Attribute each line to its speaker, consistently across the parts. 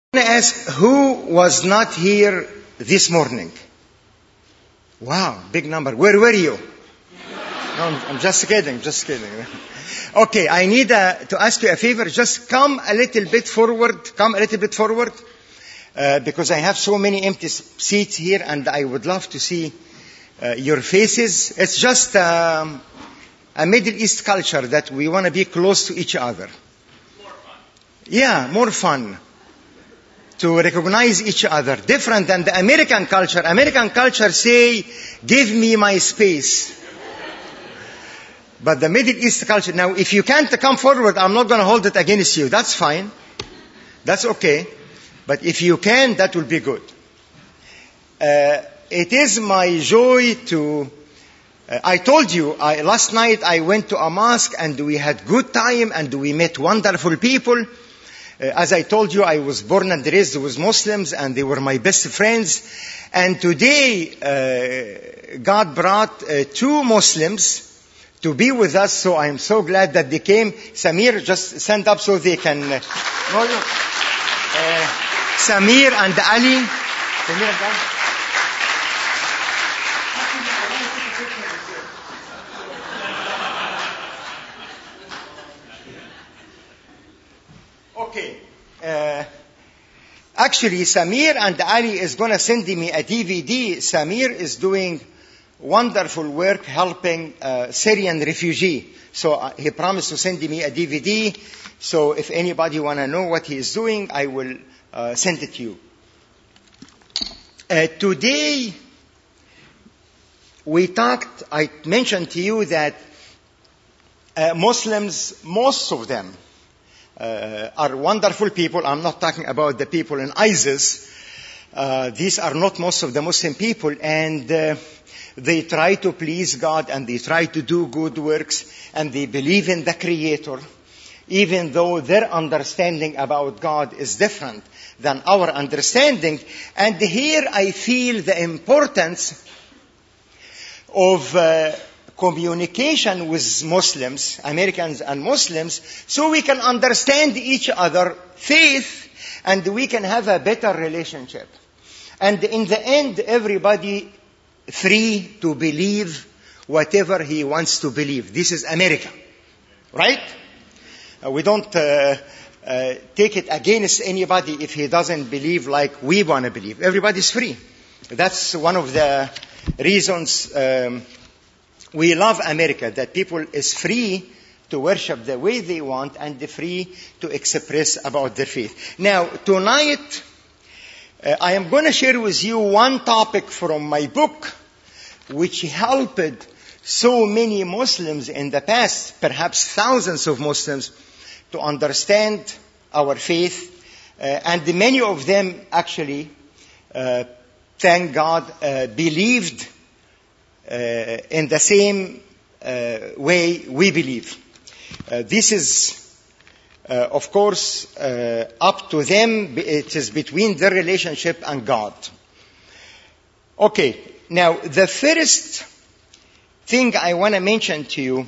Speaker 1: I ask who was not here this morning? Wow, big number. Where were you? No, I'm just kidding, Okay, I need to ask you a favor. Just come a little bit forward. Because I have so many empty seats here and I would love to see your faces. It's just a Middle East culture that we want to be close to each other.
Speaker 2: More fun.
Speaker 1: Yeah, more fun. To recognize each other. Different than the American culture. American culture say, give me my space. But the Middle East culture, now if you can't come forward, I'm not going to hold it against you. That's fine. That's okay. But if you can, that will be good. It is my joy to... I told you, last night I went to a mosque and we had good time and we met wonderful people. As I told you, I was born and raised with Muslims and they were my best friends. And today, God brought two Muslims to be with us, so I'm so glad that they came. Samir, just stand up so they can... Samir and Ali. Okay. Actually, Samir and Ali is going to send me a DVD. Samir is doing wonderful work helping Syrian refugee. So he promised to send me a DVD. So if anybody want to know what he is doing, I will send it to you. Today, I mentioned to you that Muslims, most of them, are wonderful people. I'm not talking about the people in ISIS. These are not most of the Muslim people. And they try to please God and they try to do good works and they believe in the Creator, even though their understanding about God is different than our understanding. And here I feel the importance of communication with Muslims, Americans and Muslims, so we can understand each other faith and we can have a better relationship. And in the end, everybody free to believe whatever he wants to believe. This is America, right? We don't take it against anybody if he doesn't believe like we want to believe. Everybody's free. That's one of the reasons we love America, that people is free to worship the way they want and free to express about their faith. Now, tonight, I am going to share with you one topic from my book, which helped so many Muslims in the past, perhaps thousands of Muslims, to understand our faith. And many of them actually, thank God, believed in the same way we believe. This is, of course, up to them. It is between their relationship and God. Okay, now the first thing I want to mention to you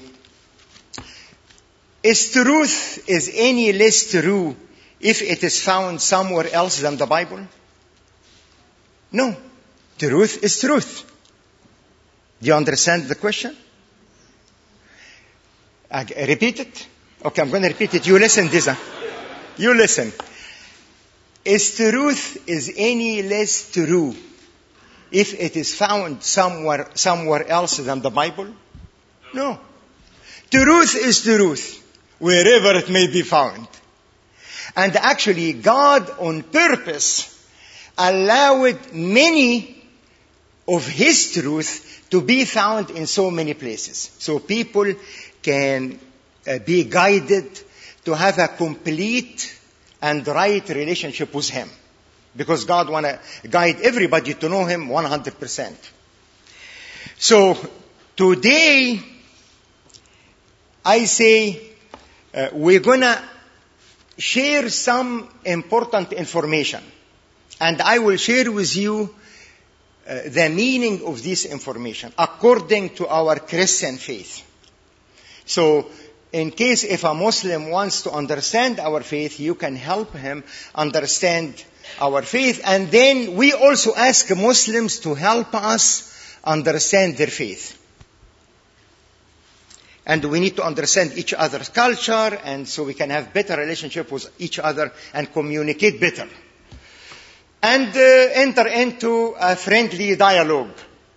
Speaker 1: is truth is any less true if it is found somewhere else than the Bible? No. Truth is truth. Do you understand the question? Repeat it? Okay, I'm going to repeat it. You listen, Diza. You listen. Is truth is any less true if it is found somewhere else than the Bible? No. Truth is truth, wherever it may be found. And actually, God on purpose allowed many of His truth to be found in so many places. So people can be guided to have a complete and right relationship with Him. Because God wants to guide everybody to know Him 100%. So today, I say we're going to share some important information. And I will share with you the meaning of this information according to our Christian faith. So, in case if a Muslim wants to understand our faith, you can help him understand our faith. And then we also ask Muslims to help us understand their faith. And we need to understand each other's culture, and so we can have better relationship with each other and communicate better. And enter into a friendly dialogue.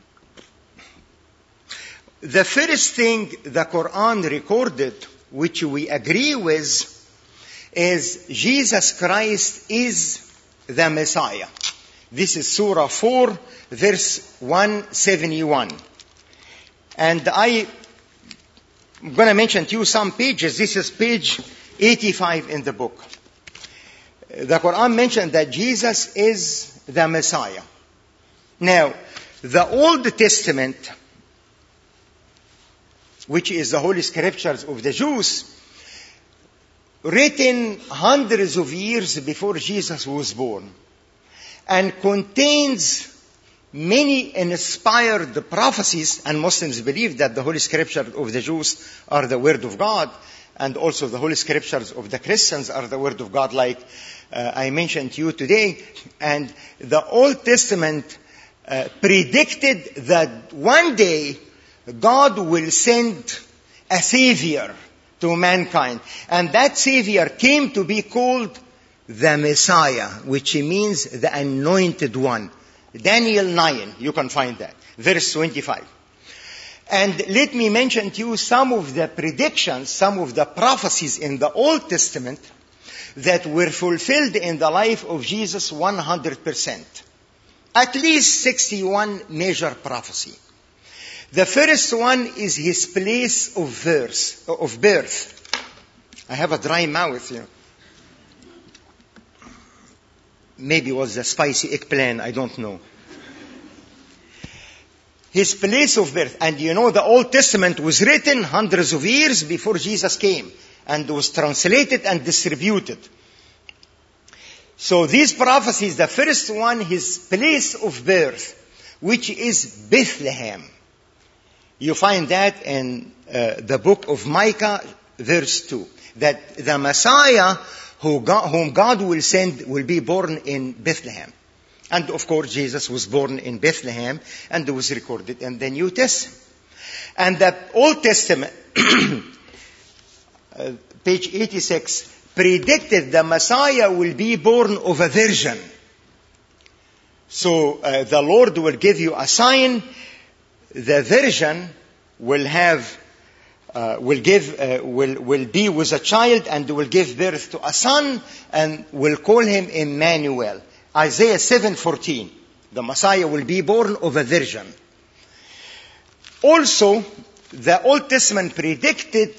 Speaker 1: The first thing the Quran recorded, which we agree with, is Jesus Christ is the Messiah. This is Surah 4, verse 171. And I'm going to mention to you some pages. This is page 85 in the book. The Quran mentioned that Jesus is the Messiah. Now, the Old Testament, which is the Holy Scriptures of the Jews, written hundreds of years before Jesus was born, and contains many inspired prophecies, and Muslims believe that the Holy Scriptures of the Jews are the Word of God, and also the Holy Scriptures of the Christians are the Word of God, like I mentioned to you today. And the Old Testament predicted that one day God will send a Savior to mankind. And that Savior came to be called the Messiah, which means the Anointed One. Daniel 9, you can find that, verse 25. And let me mention to you some of the predictions, some of the prophecies in the Old Testament that were fulfilled in the life of Jesus 100%. At least 61 major prophecy. The first one is his place of birth. I have a dry mouth, you know. Maybe it was a spicy eggplant, I don't know. His place of birth. And you know, the Old Testament was written hundreds of years before Jesus came, and was translated and distributed. So these prophecies, the first one, his place of birth, which is Bethlehem. You find that in the book of Micah, verse 2. That the Messiah whom God will send will be born in Bethlehem. And of course, Jesus was born in Bethlehem, and it was recorded in the New Testament. And the Old Testament, page 86, predicted the Messiah will be born of a virgin. So the Lord will give you a sign. The virgin will be with a child and will give birth to a son, and will call him Emmanuel. Isaiah 7:14. The Messiah will be born of a virgin. Also, the Old Testament predicted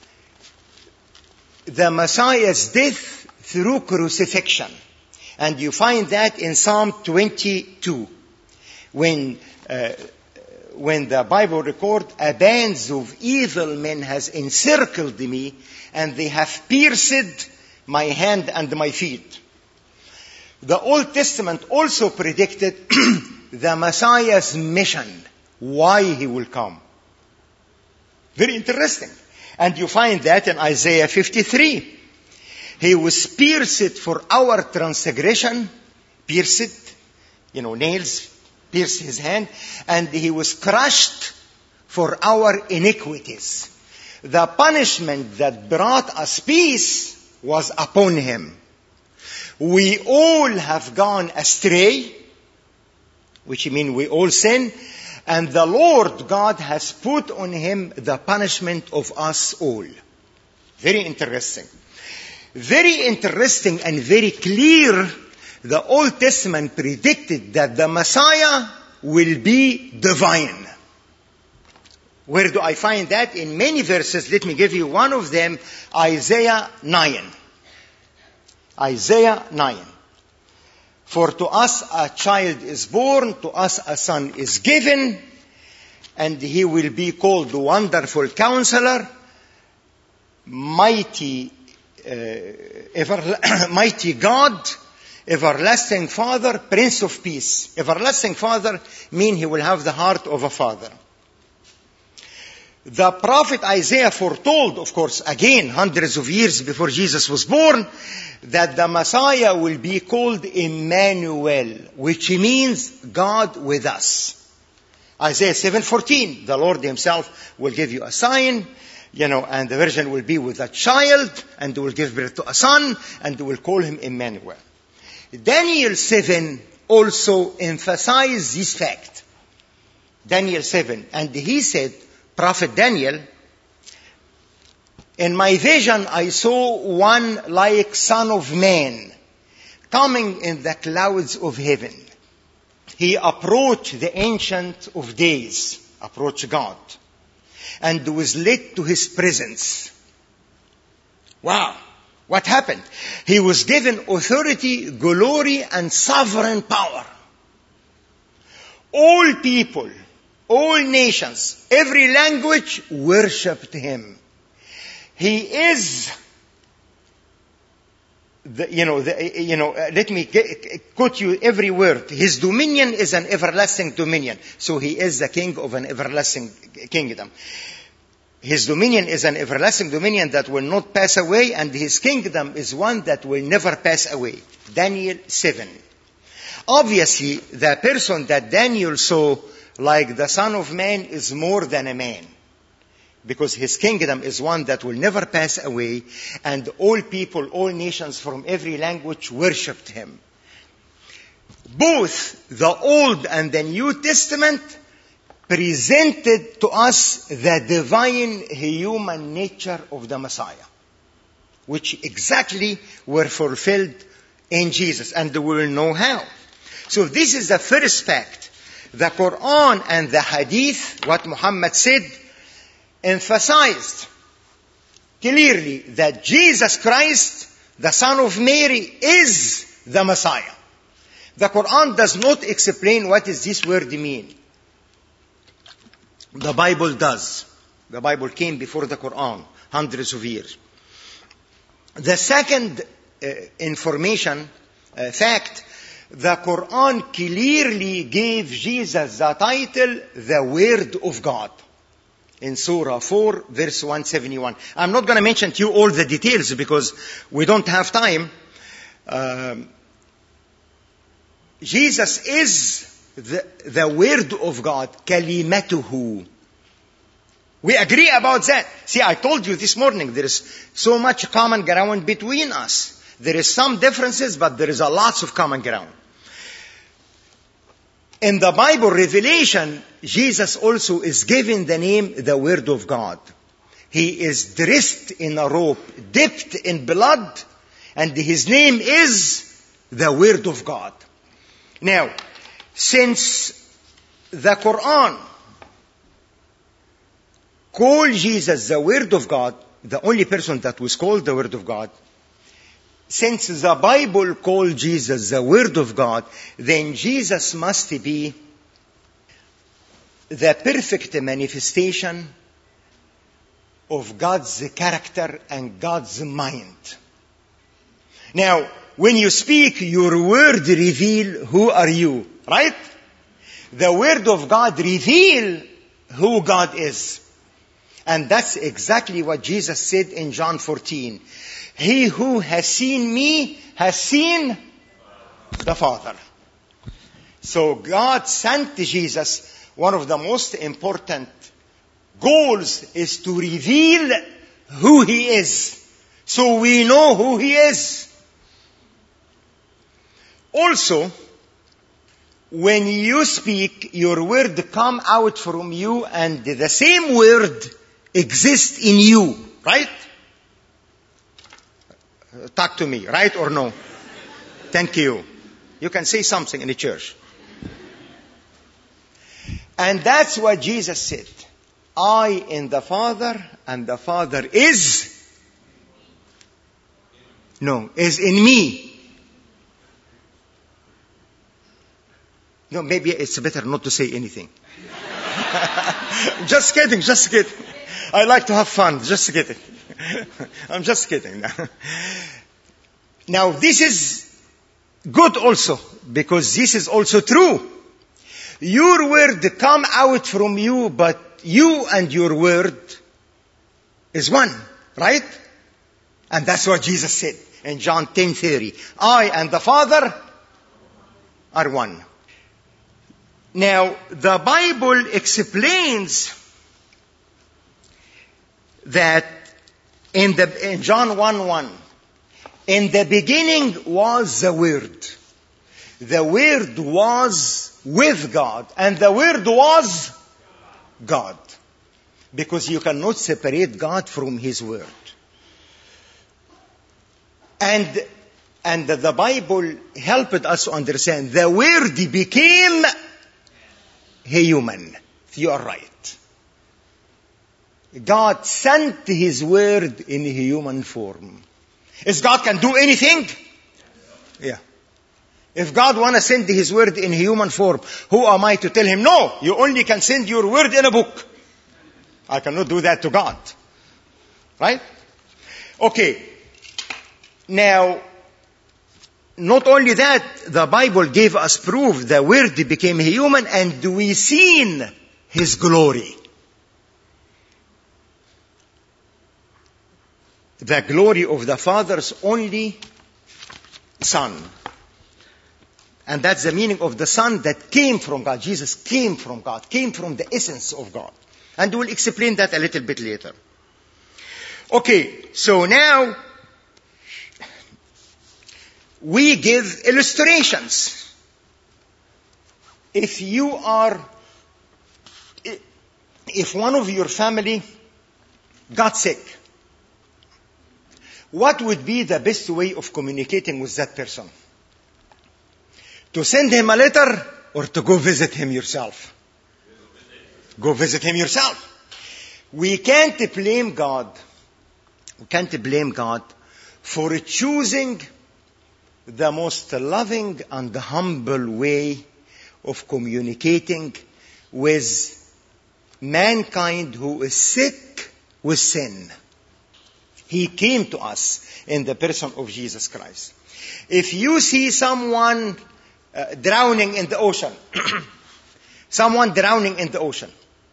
Speaker 1: the Messiah's death through crucifixion. And you find that in Psalm 22. When the Bible records, a band of evil men has encircled me, and they have pierced my hand and my feet. The Old Testament also predicted the Messiah's mission, why he will come. Very interesting. And you find that in Isaiah 53. He was pierced for our transgression, pierced, nails pierced his hand, and he was crushed for our iniquities. The punishment that brought us peace was upon him. We all have gone astray, which means we all sin, and the Lord God has put on him the punishment of us all. Very interesting. Very interesting and very clear. The Old Testament predicted that the Messiah will be divine. Where do I find that? In many verses. Let me give you one of them. Isaiah 9. Isaiah 9. For to us a child is born, to us a son is given, and he will be called Wonderful Counselor, Mighty God, Everlasting Father, Prince of Peace. Everlasting Father means he will have the heart of a father. The prophet Isaiah foretold, of course, again, hundreds of years before Jesus was born, that the Messiah will be called Emmanuel, which means God with us. Isaiah 7:14, the Lord himself will give you a sign, and the virgin will be with a child, and will give birth to a son, and will call him Emmanuel. Daniel 7 also emphasized this fact. Daniel 7, and he said, Prophet Daniel, in my vision I saw one like Son of Man coming in the clouds of heaven. He approached the Ancient of Days, approached God, and was led to his presence. Wow! What happened? He was given authority, glory, and sovereign power. All people, all nations, every language worshipped him. He is, let me quote you every word. His dominion is an everlasting dominion. So he is the king of an everlasting kingdom. His dominion is an everlasting dominion that will not pass away, and his kingdom is one that will never pass away. Daniel 7. Obviously, the person that Daniel saw like the Son of Man is more than a man, because his kingdom is one that will never pass away, and all people, all nations from every language worshipped him. Both the Old and the New Testament presented to us the divine human nature of the Messiah, which exactly were fulfilled in Jesus, and we will know how. So this is the first fact. The Quran and the Hadith, what Muhammad said, emphasized clearly that Jesus Christ, the Son of Mary, is the Messiah. The Quran does not explain what does this word mean. The Bible does. The Bible came before the Quran, hundreds of years. The second fact, the Quran clearly gave Jesus the title, the Word of God. In Surah 4, verse 171. I'm not going to mention to you all the details because we don't have time. Jesus is the Word of God, kalimatuhu. We agree about that. See, I told you this morning, there is so much common ground between us. There is some differences, but there is a lots of common ground. In the Bible revelation, Jesus also is given the name, the Word of God. He is dressed in a robe, dipped in blood, and his name is the Word of God. Now, since the Quran called Jesus the Word of God, the only person that was called the Word of God, since the Bible called Jesus the Word of God, then Jesus must be the perfect manifestation of God's character and God's mind. Now, when you speak, your word reveal who are you, right? The Word of God reveal who God is. And that's exactly what Jesus said in John 14. He who has seen me has seen the Father. So God sent Jesus. One of the most important goals is to reveal who He is, so we know who He is. Also, when you speak, your word come out from you, and the same word exists in you, right? Talk to me, right or no? Thank you. You can say something in the church. And that's what Jesus said. I in the Father, and the Father is in me. No, maybe it's better not to say anything. Just kidding. I like to have fun. Just kidding. I'm just kidding. Now, this is good also, because this is also true. Your word come out from you, but you and your word is one, right? And that's what Jesus said in John 10:30. I and the Father are one. Now, the Bible explains that in John 1:1, in the beginning was the Word. The Word was with God, and the Word was God. Because you cannot separate God from His Word. And the Bible helped us to understand the Word became human. You are right. God sent His Word in human form. Is God can do anything? Yeah. If God want to send His Word in human form, who am I to tell Him, no, you only can send your Word in a book? I cannot do that to God. Right? Okay. Now, not only that, the Bible gave us proof the Word became human and we seen His glory. The glory of the Father's only Son. And that's the meaning of the Son that came from God. Jesus came from God, came from the essence of God. And we'll explain that a little bit later. Okay, so now we give illustrations. If one of your family got sick, what would be the best way of communicating with that person? To send him a letter or to go visit him yourself? Go visit him yourself. We can't blame God. We can't blame God for choosing the most loving and humble way of communicating with mankind who is sick with sin. He came to us in the person of Jesus Christ. If you see someone drowning in the ocean, someone drowning in the ocean,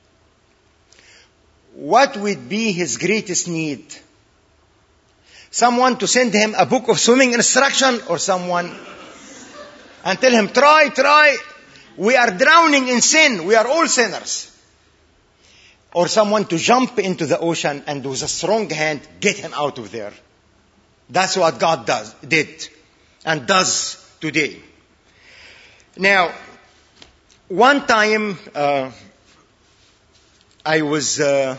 Speaker 1: what would be his greatest need? Someone to send him a book of swimming instruction, or someone and tell him, try. We are drowning in sin. We are all sinners. Or someone to jump into the ocean and with a strong hand get him out of there. That's what God did and does today. Now, one time I was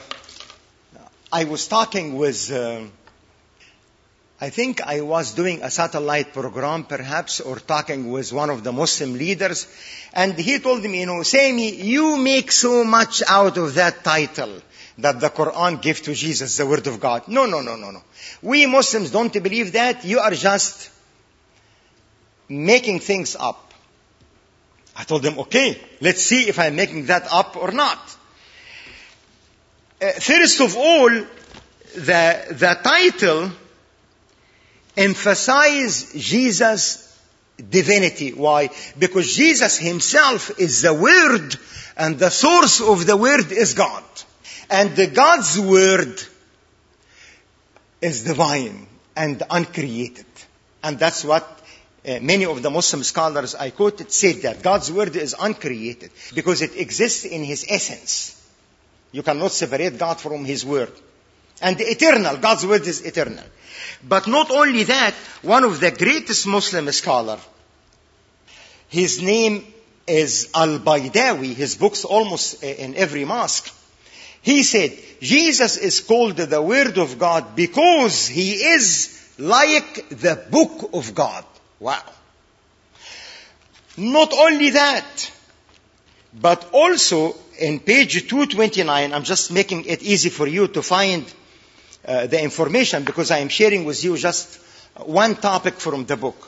Speaker 1: talking with, I think I was doing a satellite program perhaps, or talking with one of the Muslim leaders, and he told me, Sami, you make so much out of that title that the Quran gave to Jesus, the Word of God. No. We Muslims don't believe that. You are just making things up. I told him, okay, let's see if I'm making that up or not. First of all, the title emphasizes Jesus' divinity. Why? Because Jesus Himself is the Word, and the source of the Word is God. And God's Word is divine and uncreated. And that's what many of the Muslim scholars I quoted said, that God's Word is uncreated because it exists in His essence. You cannot separate God from His Word. And eternal, God's Word is eternal. But not only that, one of the greatest Muslim scholars, his name is Al-Baydawi, his books almost in every mosque. He said, Jesus is called the Word of God because He is like the book of God. Wow. Not only that, but also in page 229, I'm just making it easy for you to find the information because I am sharing with you just one topic from the book.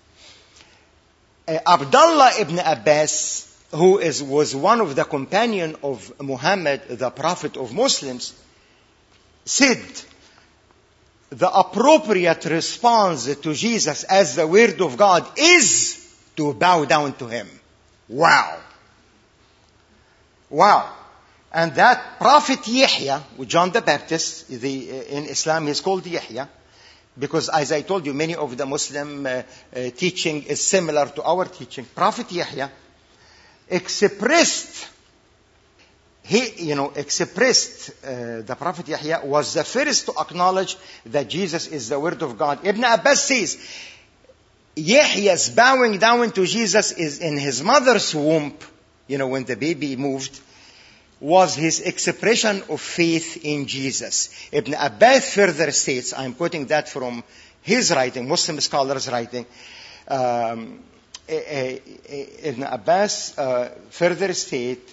Speaker 1: Abdullah ibn Abbas, who was one of the companions of Muhammad, the Prophet of Muslims, said the appropriate response to Jesus as the Word of God is to bow down to Him. Wow. And that prophet Yahya, John the Baptist, in Islam he's called Yahya, because as I told you, many of the Muslim teaching is similar to our teaching. Prophet Yahya expressed, the Prophet Yahya was the first to acknowledge that Jesus is the Word of God. Ibn Abbas says, Yahya's bowing down to Jesus is in his mother's womb, when the baby moved, was his expression of faith in Jesus. Ibn Abbas further states, I'm quoting that from his writing, Muslim scholars' writing, Ibn Abbas further state,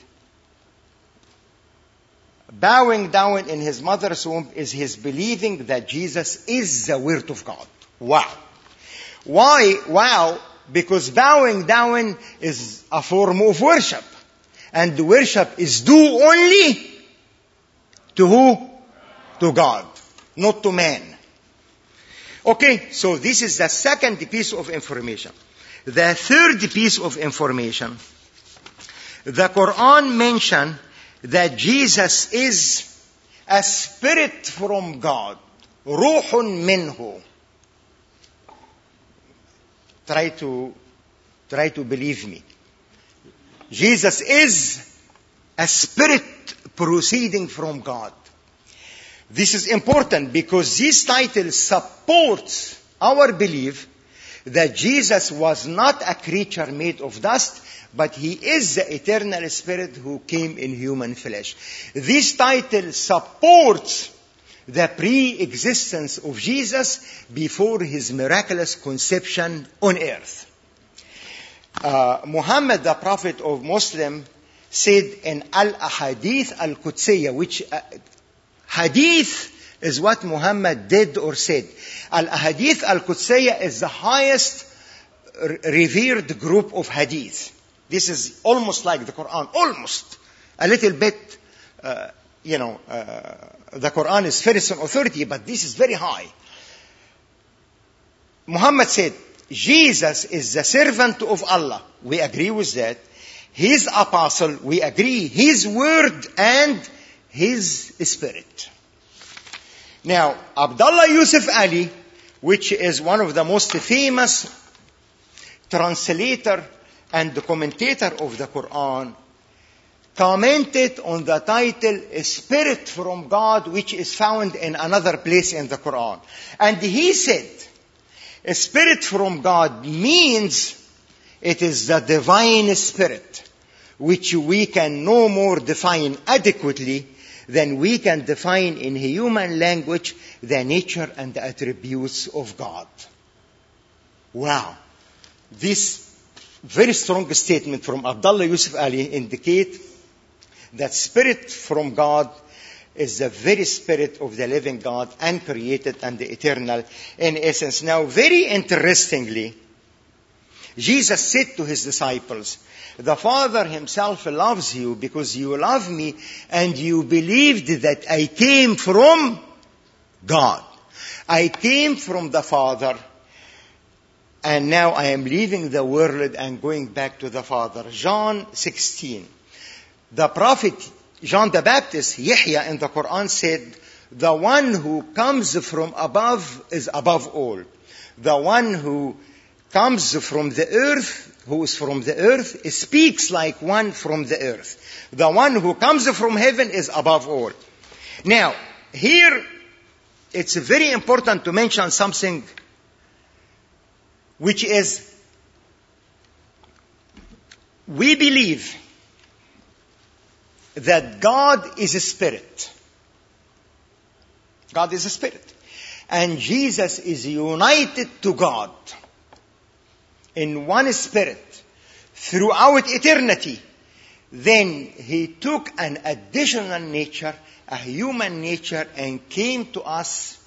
Speaker 1: bowing down in his mother's womb is his believing that Jesus is the Word of God. Wow. Why? Wow. Because bowing down is a form of worship. And the worship is due only to who? To God, not to man. Okay, so this is the second piece of information. The third piece of information, the Quran mentioned that Jesus is a spirit from God. Ruhun minhu. Try to believe me. Jesus is a spirit proceeding from God. This is important because this title supports our belief that Jesus was not a creature made of dust, but he is the eternal spirit who came in human flesh. This title supports the pre-existence of Jesus before his miraculous conception on earth. Muhammad, the prophet of Muslim, said in Al-Ahadith Al-Qudsiyya, which hadith is what Muhammad did or said. Al-Ahadith Al-Qudsiyya is the highest revered group of hadith. This is almost like the Quran, almost. A little bit, the Quran is first in authority, but this is very high. Muhammad said, Jesus is the servant of Allah. We agree with that. His apostle, we agree. His word and his spirit. Now, Abdullah Yusuf Ali, which is one of the most famous translator and commentator of the Quran, commented on the title Spirit from God, which is found in another place in the Quran. And he said, a spirit from God means it is the divine spirit, which we can no more define adequately than we can define in human language the nature and the attributes of God. Wow. This very strong statement from Abdullah Yusuf Ali indicate that spirit from God is the very spirit of the living God, uncreated and eternal in essence. Now, very interestingly, Jesus said to his disciples, the Father himself loves you because you love me and you believed that I came from God. I came from the Father and now I am leaving the world and going back to the Father. John 16. The prophet John the Baptist, Yahya in the Quran said, the one who comes from above is above all. The one who comes from the earth, who is from the earth, speaks like one from the earth. The one who comes from heaven is above all. Now, here, it's very important to mention something which is, we believe that God is a spirit. God is a spirit. And Jesus is united to God in one spirit throughout eternity. Then he took an additional nature, a human nature, and came to us.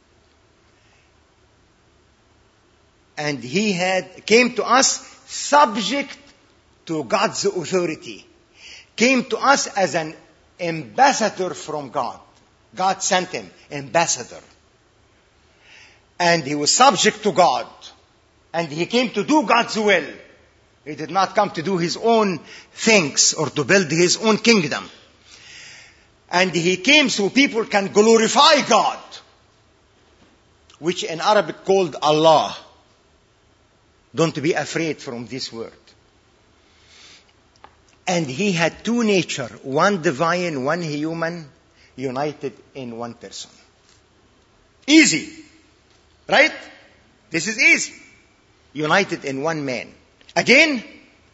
Speaker 1: And he came to us subject to God's authority. Came to us as an ambassador from God. God sent him, ambassador. And he was subject to God. And he came to do God's will. He did not come to do his own things or to build his own kingdom. And he came so people can glorify God, which in Arabic called Allah. Don't be afraid from this word. And he had two natures, one divine, one human, united in one person. Easy. Right? This is easy. United in one man. Again?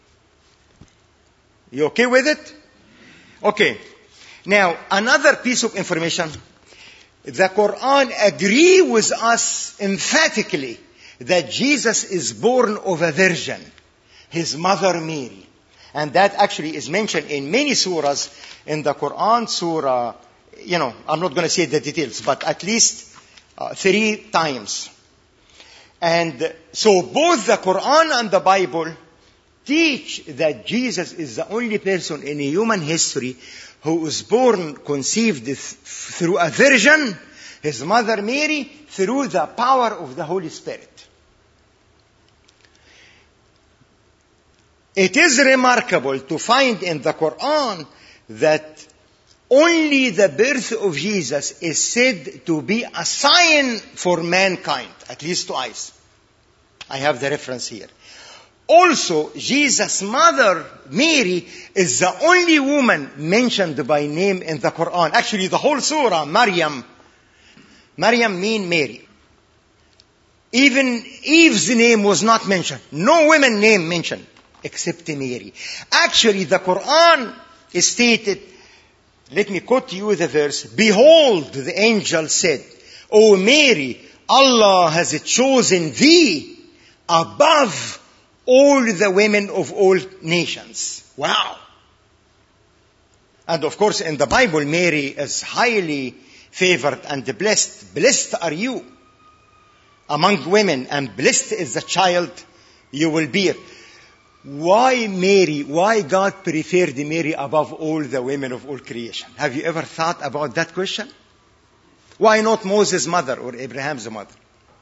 Speaker 1: You okay with it? Okay. Now, another piece of information. The Quran agrees with us emphatically that Jesus is born of a virgin, his mother Mary. And that actually is mentioned in many surahs in the Quran. Surah, I'm not going to say the details, but at least 3 times. And so both the Quran and the Bible teach that Jesus is the only person in human history who was born, conceived through a virgin, his mother Mary, through the power of the Holy Spirit. It is remarkable to find in the Quran that only the birth of Jesus is said to be a sign for mankind, at least twice. I have the reference here. Also, Jesus' mother, Mary, is the only woman mentioned by name in the Quran. Actually, the whole surah, Maryam. Maryam means Mary. Even Eve's name was not mentioned. No woman name mentioned, except Mary. Actually, the Quran is stated, let me quote to you the verse, "Behold," the angel said, "O Mary, Allah has chosen thee above all the women of all nations." Wow. And of course, in the Bible, Mary is highly favored and blessed. Blessed are you among women, and blessed is the child you will bear. Why Mary? Why God preferred Mary above all the women of all creation? Have you ever thought about that question? Why not Moses' mother or Abraham's mother?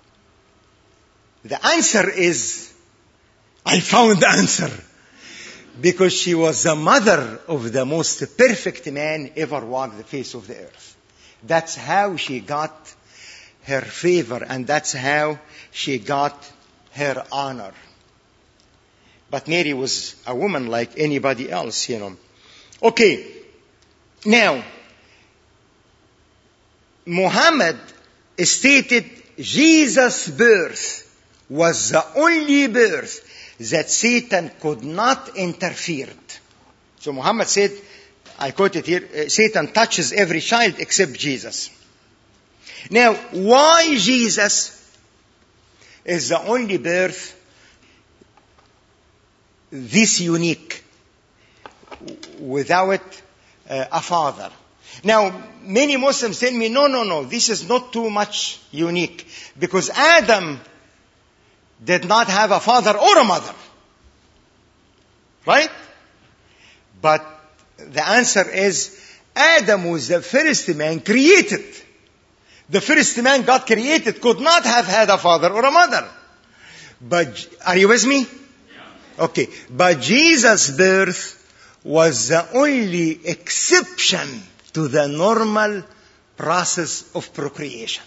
Speaker 1: The answer is, I found the answer. Because she was the mother of the most perfect man ever walked the face of the earth. That's how she got her favor, and that's how she got her honor. But Mary was a woman like anybody else, Okay. Now, Muhammad stated Jesus' birth was the only birth that Satan could not interfere. So Muhammad said, I quote it here, Satan touches every child except Jesus. Now, why Jesus is the only birth this unique without a father? Now, many Muslims tell me, no, this is not too much unique, because Adam did not have a father or a mother. Right? But the answer is, Adam was the first man created. The first man God created could not have had a father or a mother. But, are you with me? Yeah. Okay. But Jesus' birth was the only exception to the normal process of procreation.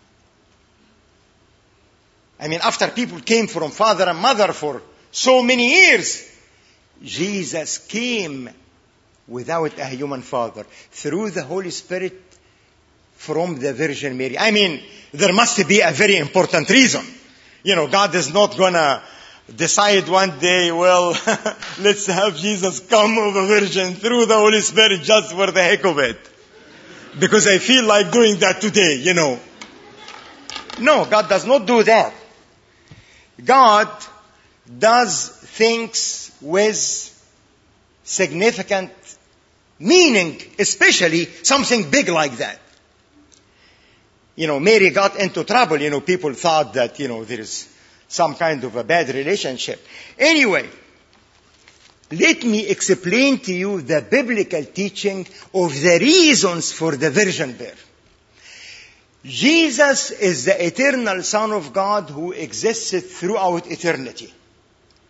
Speaker 1: I mean, after people came from father and mother for so many years, Jesus came without a human father, through the Holy Spirit from the Virgin Mary. I mean, there must be a very important reason. God is not gonna decide one day, well, let's have Jesus come of a virgin through the Holy Spirit just for the heck of it. Because I feel like doing that today, No, God does not do that. God does things with significant meaning, especially something big like that. Mary got into trouble. People thought that, there is some kind of a bad relationship. Anyway, let me explain to you the biblical teaching of the reasons for the virgin birth. Jesus is the eternal Son of God who existed throughout eternity.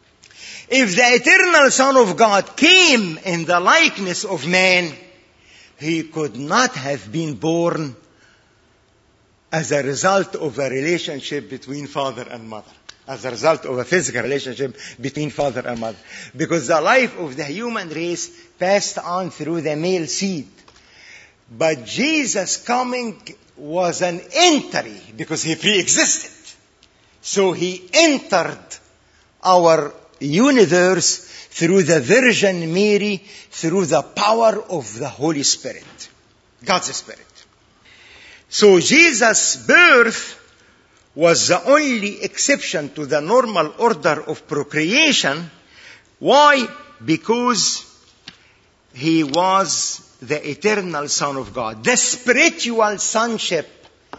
Speaker 1: If the eternal Son of God came in the likeness of man, he could not have been born as a result of a relationship between father and mother, as a result of a physical relationship between father and mother. Because the life of the human race passed on through the male seed. But Jesus coming was an entry because he pre-existed. So he entered our universe through the Virgin Mary, through the power of the Holy Spirit, God's Spirit. So Jesus' birth was the only exception to the normal order of procreation. Why? Because he was the eternal Son of God. The spiritual sonship,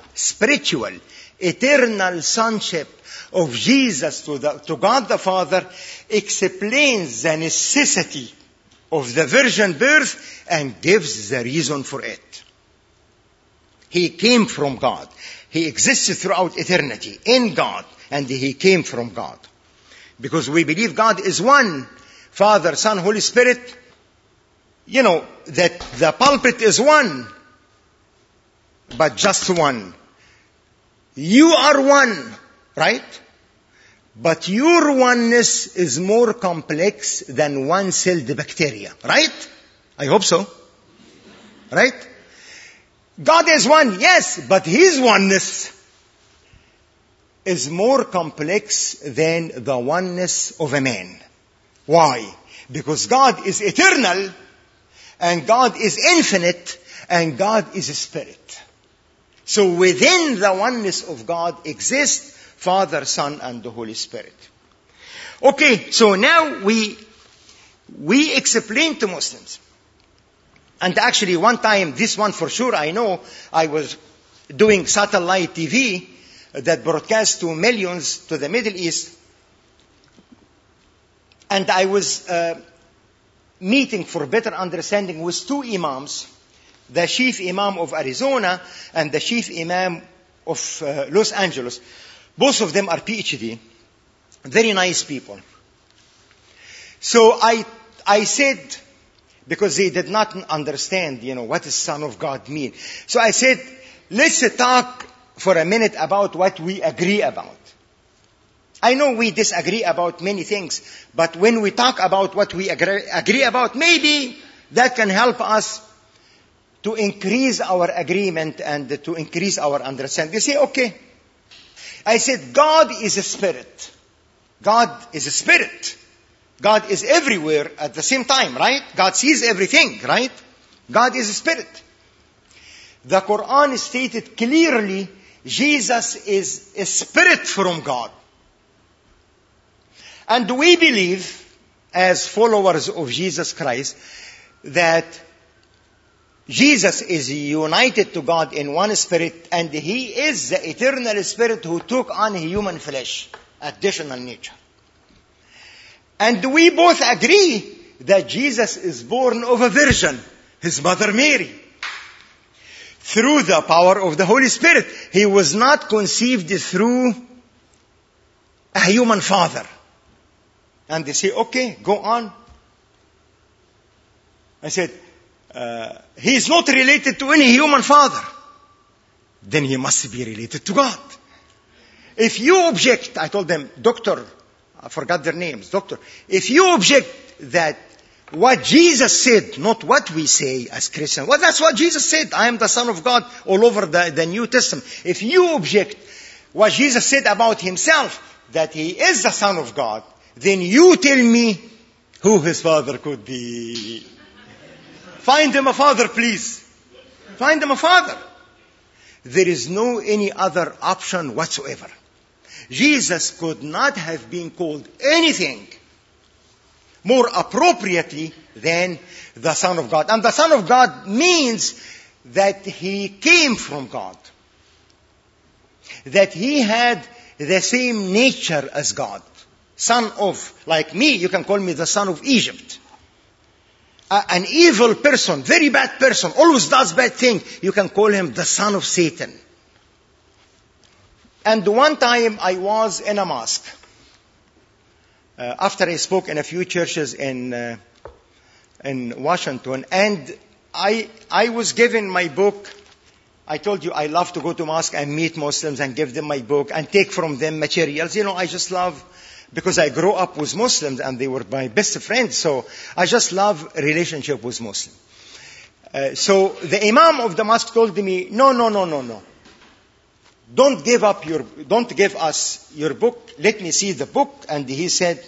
Speaker 1: eternal sonship of Jesus to God the Father explains the necessity of the virgin birth and gives the reason for it. He came from God. He existed throughout eternity in God, and he came from God. Because we believe God is one, Father, Son, Holy Spirit. You know, that the pulpit is one, but just one. You are one, right? But your oneness is more complex than one-celled bacteria, right? I hope so. Right? God is one, yes, but his oneness is more complex than the oneness of a man. Why? Because God is eternal, and God is infinite, and God is a spirit. So within the oneness of God exists Father, Son, and the Holy Spirit. Okay, so now we explain to Muslims. And actually one time, this one for sure I know, I was doing satellite TV that broadcast to millions to the Middle East. And I was meeting for better understanding with two imams, the chief imam of Arizona and the chief imam of Los Angeles. Both of them are PhD, very nice people. So I said, because they did not understand, what does Son of God mean. So I said, let's talk for a minute about what we agree about. I know we disagree about many things, but when we talk about what we agree about, maybe that can help us to increase our agreement and to increase our understanding. You say, okay. I said, God is a spirit. God is a spirit. God is everywhere at the same time, right? God sees everything, right? God is a spirit. The Quran stated clearly, Jesus is a spirit from God. And we believe, as followers of Jesus Christ, that Jesus is united to God in one spirit, and he is the eternal spirit who took on human flesh, additional nature. And we both agree that Jesus is born of a virgin, his mother Mary, through the power of the Holy Spirit. He was not conceived through a human father. And they say, okay, go on. I said, he is not related to any human father. Then he must be related to God. If you object, I told them, doctor, I forgot their names, doctor, if you object that what Jesus said, not what we say as Christians, well, that's what Jesus said, I am the Son of God, all over the New Testament. If you object what Jesus said about himself, that he is the Son of God, then you tell me who his father could be. Find him a father, please. Find him a father. There is no any other option whatsoever. Jesus could not have been called anything more appropriately than the Son of God. And the Son of God means that he came from God. That he had the same nature as God. Son of, like me, you can call me the son of Egypt. An evil person, very bad person, always does bad things, you can call him the son of Satan. And one time I was in a mosque. After I spoke in a few churches in Washington, and I was given my book. I told you I love to go to mosque and meet Muslims and give them my book and take from them materials. I just love, because I grew up with Muslims and they were my best friends. So I just love relationship with Muslims. So the Imam of the mosque told me, no. Don't give us your book. Let me see the book. And he said,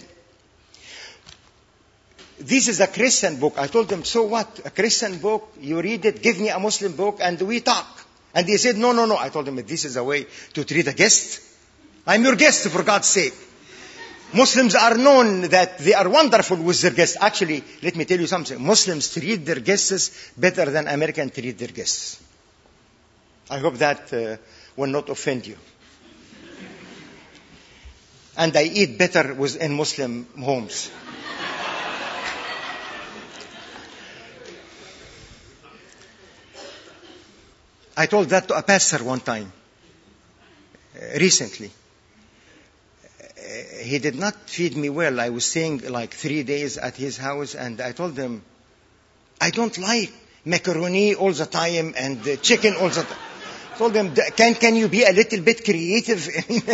Speaker 1: this is a Christian book. I told him, so what? A Christian book? You read it, give me a Muslim book, and we talk. And he said, no. I told him, this is a way to treat a guest. I'm your guest, for God's sake. Muslims are known that they are wonderful with their guests. Actually, let me tell you something. Muslims treat their guests better than Americans treat their guests. I hope that will not offend you. And I eat better in Muslim homes. I told that to a pastor one time, recently. He did not feed me well. I was staying like 3 days at his house, and I told him, I don't like macaroni all the time and chicken all the time. I told him, can you be a little bit creative?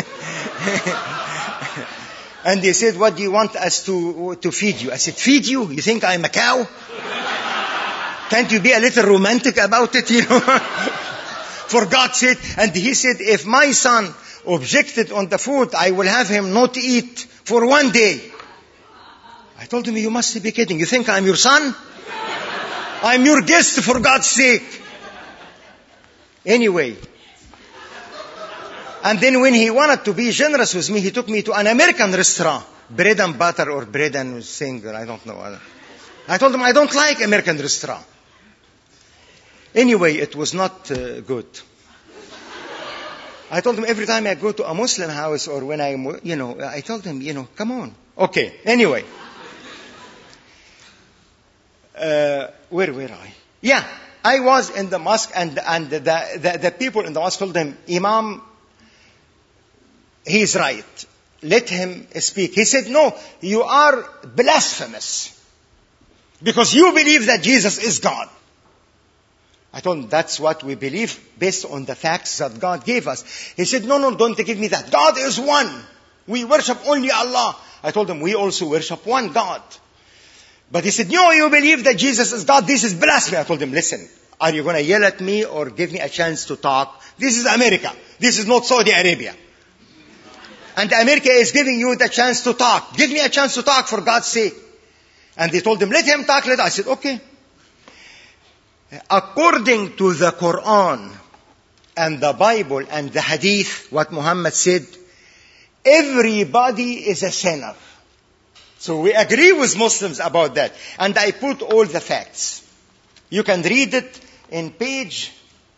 Speaker 1: And he said, what do you want us to feed you? I said, feed you? You think I'm a cow? Can't you be a little romantic about it, For God's sake. And he said, if my son objected on the food, I will have him not eat for 1 day. I told him, you must be kidding. You think I'm your son? I'm your guest, for God's sake. Anyway. And then when he wanted to be generous with me, he took me to an American restaurant. Bread and butter or bread and singer, I don't know. I told him, I don't like American restaurant. Anyway, it was not good. I told him every time I go to a Muslim house or when I told him, come on. Okay, anyway. Where were I? Yeah, I was in the mosque and the people in the mosque told him, Imam, he's right. Let him speak. He said, no, you are blasphemous. Because you believe that Jesus is God. I told him, that's what we believe based on the facts that God gave us. He said, no, don't give me that. God is one. We worship only Allah. I told him, we also worship one God. But he said, no, you believe that Jesus is God. This is blasphemy. I told him, listen, are you going to yell at me or give me a chance to talk? This is America. This is not Saudi Arabia. And America is giving you the chance to talk. Give me a chance to talk, for God's sake. And they told him, let him talk. I said, okay. According to the Quran and the Bible and the Hadith, what Muhammad said, everybody is a sinner. So we agree with Muslims about that. And I put all the facts. You can read it in page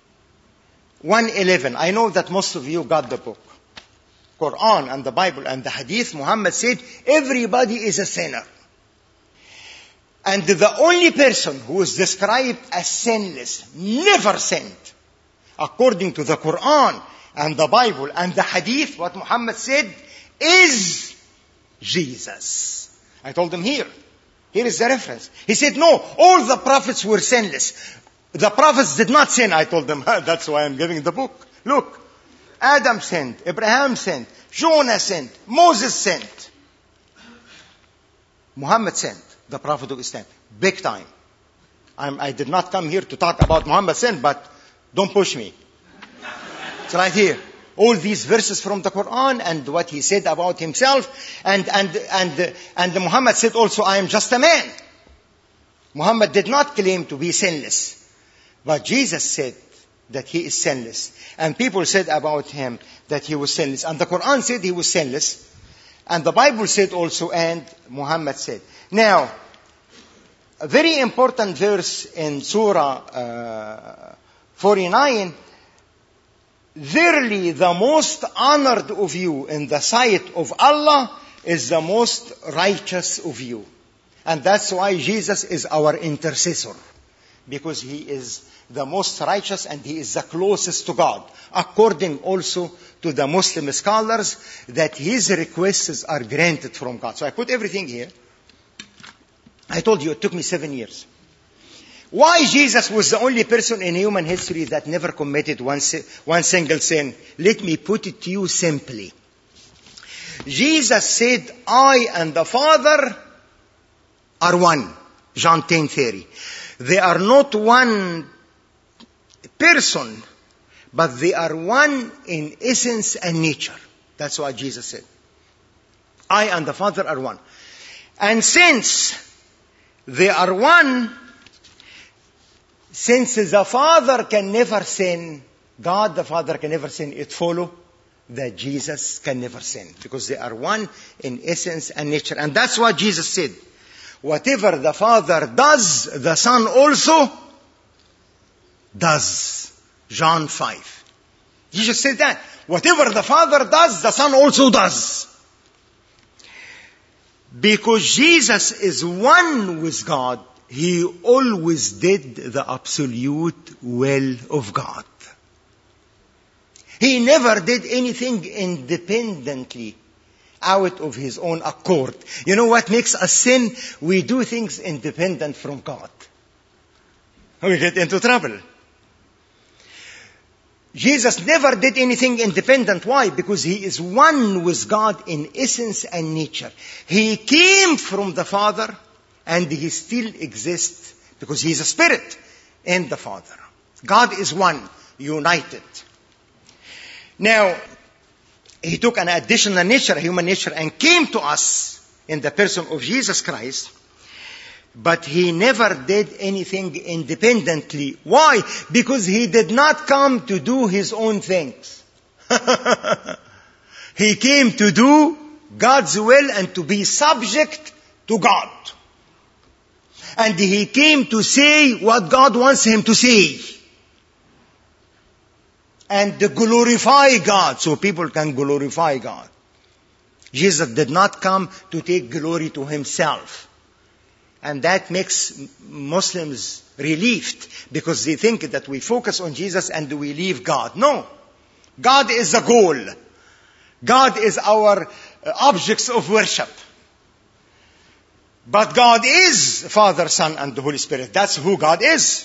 Speaker 1: 111. I know that most of you got the book. Quran and the Bible and the Hadith, Muhammad said, everybody is a sinner. And the only person who is described as sinless, never sinned, according to the Quran and the Bible and the Hadith, what Muhammad said, is Jesus. I told him here is the reference. He said, no, all the prophets were sinless. The prophets did not sin. I told him, that's why I'm giving the book. Look, Adam sinned, Abraham sinned, Jonah sinned, Moses sinned. Muhammad sinned. The Prophet of Islam. Big time. I did not come here to talk about Muhammad's sin, but don't push me. It's right here. All these verses from the Quran and what he said about himself. And Muhammad said also, I am just a man. Muhammad did not claim to be sinless. But Jesus said that he is sinless. And people said about him that he was sinless. And the Quran said he was sinless. And the Bible said also, and Muhammad said. Now, a very important verse in Surah 49, verily the most honored of you in the sight of Allah is the most righteous of you. And that's why Jesus is our intercessor. Because he is the most righteous and he is the closest to God. According also to the Muslim scholars, that his requests are granted from God. So I put everything here. I told you it took me 7 years. Why Jesus was the only person in human history that never committed one single sin? Let me put it to you simply. Jesus said, I and the Father are one. John 10:30. They are not one person, but they are one in essence and nature. That's what Jesus said. I and the Father are one. And since they are one, since the Father can never sin, God the Father can never sin, it follows that Jesus can never sin. Because they are one in essence and nature. And that's what Jesus said. Whatever the Father does, the Son also does. John 5. Jesus said that. Whatever the Father does, the Son also does. Because Jesus is one with God, He always did the absolute will of God. He never did anything independently, out of His own accord. You know what makes us sin? We do things independent from God. We get into trouble. Jesus never did anything independent. Why? Because He is one with God in essence and nature. He came from the Father and He still exists because He is a spirit in the Father. God is one, united. Now, He took an additional nature, human nature, and came to us in the person of Jesus Christ. But He never did anything independently. Why? Because He did not come to do His own things. He came to do God's will and to be subject to God. And He came to say what God wants Him to say. And to glorify God, so people can glorify God. Jesus did not come to take glory to Himself. And that makes Muslims relieved, because they think that we focus on Jesus and we leave God. No. God is the goal. God is our objects of worship. But God is Father, Son, and the Holy Spirit. That's who God is.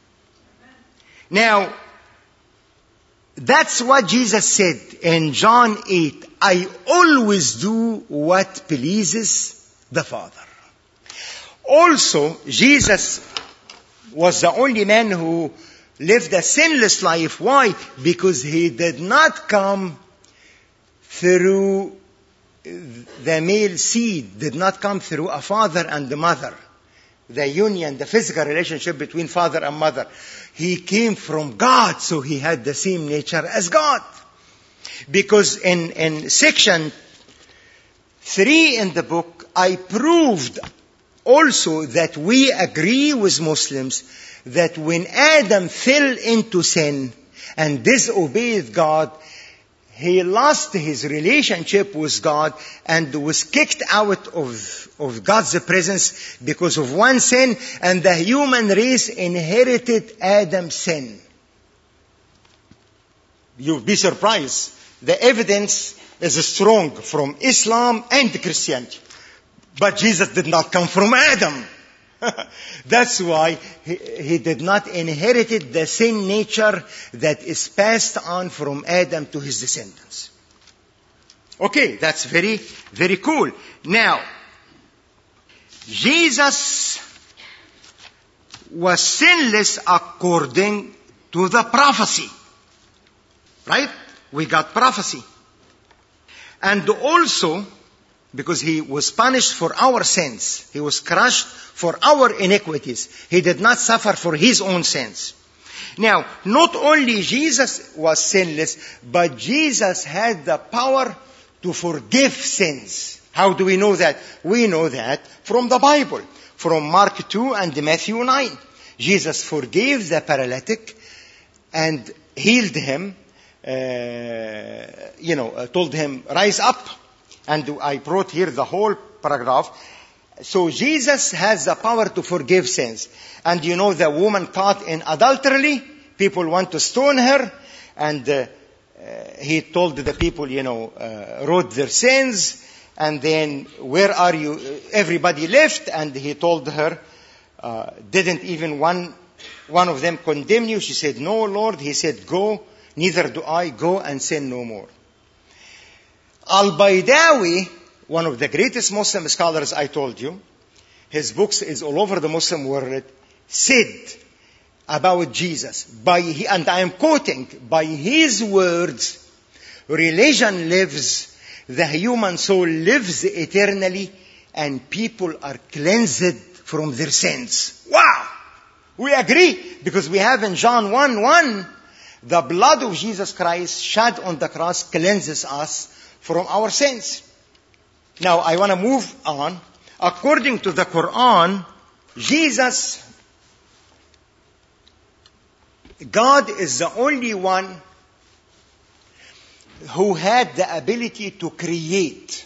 Speaker 1: Now, that's what Jesus said in John 8. I always do what pleases the Father. Also, Jesus was the only man who lived a sinless life. Why? Because He did not come through the male seed, did not come through a father and a mother. The union, the physical relationship between father and mother. He came from God, so He had the same nature as God. Because in section 3 in the book, I proved also that we agree with Muslims that when Adam fell into sin and disobeyed God, he lost his relationship with God and was kicked out of God's presence because of one sin, and the human race inherited Adam's sin. You'll be surprised. The evidence is strong from Islam and Christianity. But Jesus did not come from Adam. That's why he did not inherit the sin nature that is passed on from Adam to his descendants. Okay, that's very, very cool. Now, Jesus was sinless according to the prophecy. Right? We got prophecy. And also, because He was punished for our sins. He was crushed for our iniquities. He did not suffer for His own sins. Now, not only Jesus was sinless, but Jesus had the power to forgive sins. How do we know that? We know that from the Bible. From Mark 2 and Matthew 9. Jesus forgave the paralytic and healed him. Told him, rise up. And I brought here the whole paragraph. So Jesus has the power to forgive sins. And the woman caught in adultery, people want to stone her. And He told the people, wrote their sins. And then, where are you? Everybody left. And He told her, didn't even one of them condemn you? She said, no, Lord. He said, go, neither do I. Go and sin no more. Al-Baydawi, one of the greatest Muslim scholars I told you, his books is all over the Muslim world, said about Jesus, and I am quoting, by his words, religion lives, the human soul lives eternally, and people are cleansed from their sins. Wow! We agree, because we have in John 1:1, the blood of Jesus Christ shed on the cross cleanses us from our sins. Now, I want to move on. According to the Quran, God is the only one who had the ability to create.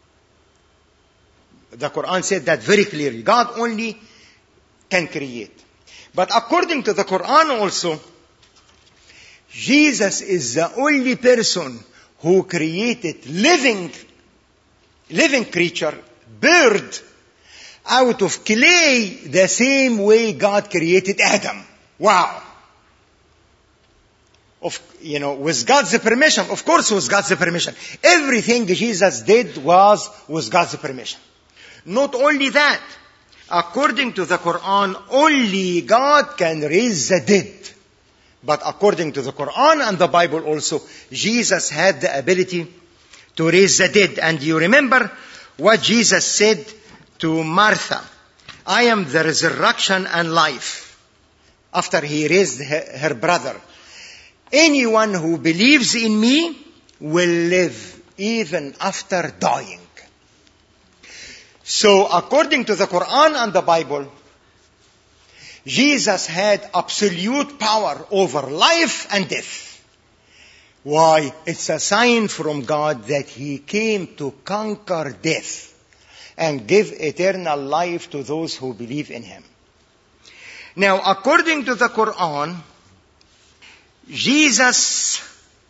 Speaker 1: The Quran said that very clearly. God only can create. But according to the Quran also, Jesus is the only person who created living creature, bird, out of clay, the same way God created Adam. Wow. With God's permission. Of course, with God's permission. Everything Jesus did was with God's permission. Not only that, according to the Quran, only God can raise the dead. But according to the Quran and the Bible also, Jesus had the ability to raise the dead. And you remember what Jesus said to Martha, I am the resurrection and life, after he raised her brother. Anyone who believes in me will live even after dying. So according to the Quran and the Bible, Jesus had absolute power over life and death. Why? It's a sign from God that he came to conquer death and give eternal life to those who believe in him. Now, according to the Quran, Jesus,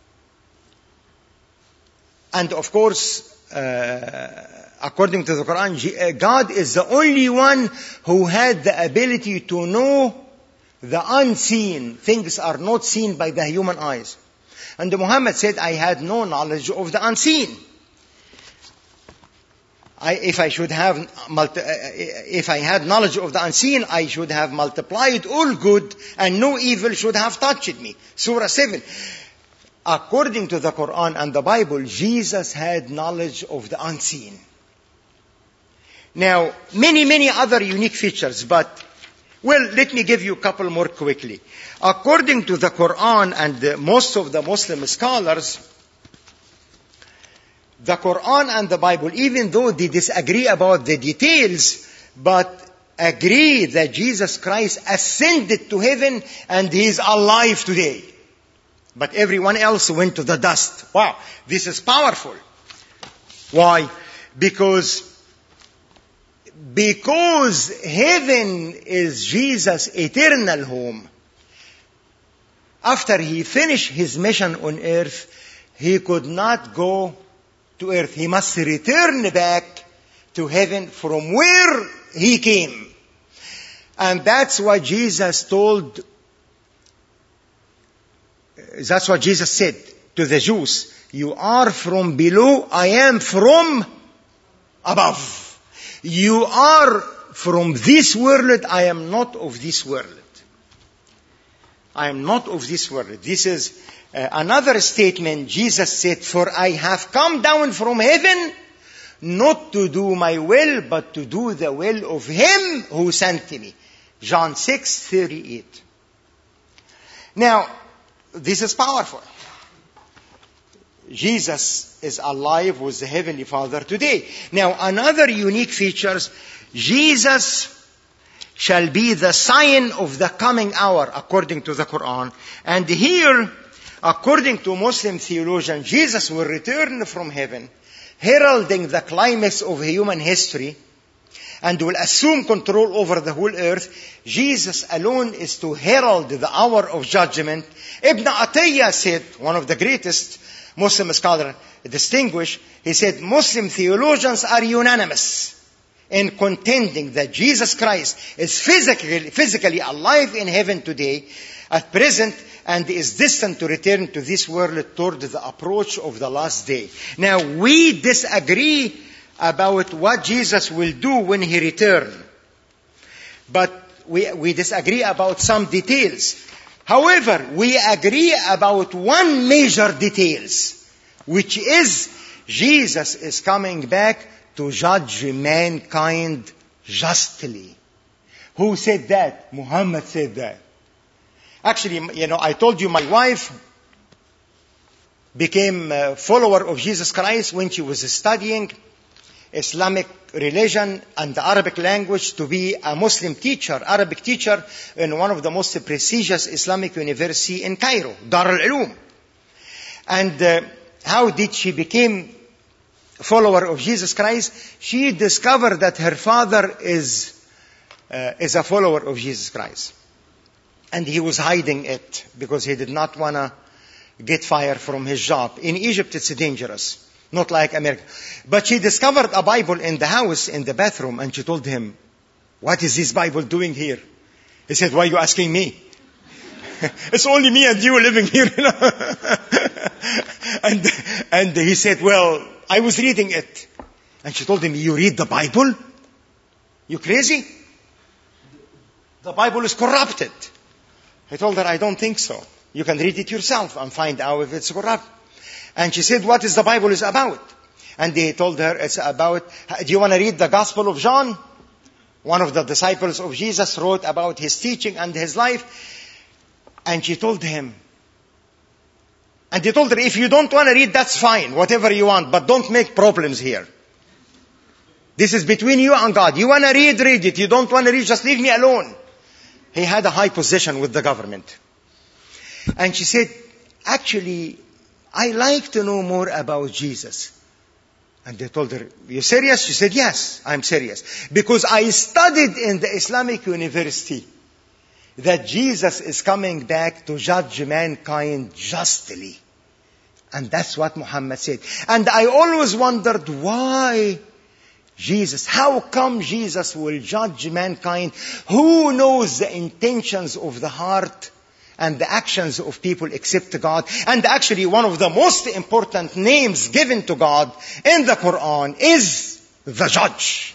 Speaker 1: and of course, according to the Quran, God is the only one who had the ability to know the unseen. Things are not seen by the human eyes. And Muhammad said, I had no knowledge of the unseen. If I had knowledge of the unseen, I should have multiplied all good and no evil should have touched me. Surah 7. According to the Quran and the Bible, Jesus had knowledge of the unseen. Now, many other unique features, but, let me give you a couple more quickly. According to the Quran and most of the Muslim scholars, the Quran and the Bible, even though they disagree about the details, but agree that Jesus Christ ascended to heaven and he is alive today. But everyone else went to the dust. Wow, this is powerful. Why? Because heaven is Jesus' eternal home. After he finished his mission on earth, he could not go to earth. He must return back to heaven from where he came. And that's what Jesus said to the Jews. You are from below, I am from above. You are from this world, I am not of this world. I am not of this world. This is another statement. Jesus said, for I have come down from heaven not to do my will, but to do the will of him who sent me. John 6:38. Now, this is powerful. Jesus is alive with the Heavenly Father today. Now, another unique feature, Jesus shall be the sign of the coming hour, according to the Quran. And here, according to Muslim theologians, Jesus will return from heaven, heralding the climax of human history, and will assume control over the whole earth. Jesus alone is to herald the hour of judgment. Ibn Atiyah said, one of the greatest Muslim scholars, distinguished, he said, Muslim theologians are unanimous in contending that Jesus Christ is physically alive in heaven today, at present, and is destined to return to this world toward the approach of the last day. Now, we disagree about what Jesus will do when he returns. But we disagree about some details. However, we agree about one major details, which is Jesus is coming back to judge mankind justly. Who said that? Muhammad said that. Actually, I told you my wife became a follower of Jesus Christ when she was studying Islamic religion and the Arabic language to be a Muslim teacher, Arabic teacher in one of the most prestigious Islamic university in Cairo, Dar al-Ulum. And how did she become a follower of Jesus Christ? She discovered that her father is a follower of Jesus Christ. And he was hiding it because he did not want to get fired from his job. In Egypt, it's dangerous. Not like America. But she discovered a Bible in the house, in the bathroom, and she told him, "What is this Bible doing here?" He said, "Why are you asking me? It's only me and you living here." And he said, "Well, I was reading it." And she told him, "You read the Bible? You crazy? The Bible is corrupted." He told her, "I don't think so. You can read it yourself and find out if it's corrupt." And she said, "What is the Bible is about?" And they told her, "It's about, do you want to read the Gospel of John?" One of the disciples of Jesus wrote about his teaching and his life. And she told him, and he told her, "If you don't want to read, that's fine, whatever you want, but don't make problems here. This is between you and God. You want to read, read it. You don't want to read, just leave me alone." He had a high position with the government. And she said, "Actually, I like to know more about Jesus." And they told her, "You serious?" She said, "Yes, I'm serious. Because I studied in the Islamic university that Jesus is coming back to judge mankind justly." And that's what Muhammad said. And I always wondered why Jesus, how come Jesus will judge mankind? Who knows the intentions of the heart and the actions of people except God? And actually one of the most important names given to God in the Quran is the judge.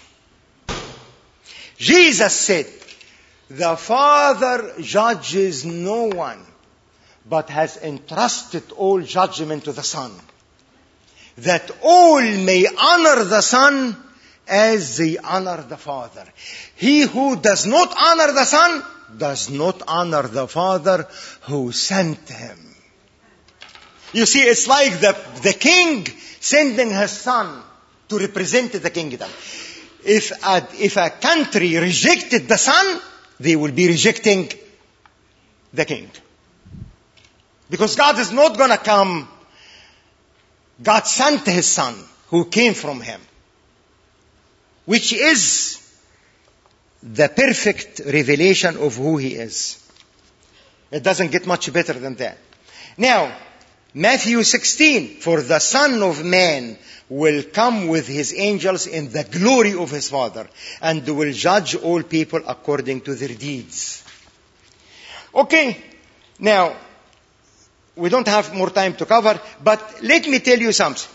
Speaker 1: Jesus said, "The Father judges no one, but has entrusted all judgment to the Son, that all may honor the Son as they honor the Father. He who does not honor the Son does not honor the Father who sent him." You see, it's like the king sending his son to represent the kingdom. If a country rejected the son, they will be rejecting the king. Because God is not going to come. God sent his son who came from him, which is the perfect revelation of who he is. It doesn't get much better than that. Now, Matthew 16, "For the Son of Man will come with his angels in the glory of his Father, and will judge all people according to their deeds." Okay, now, we don't have more time to cover, but let me tell you something.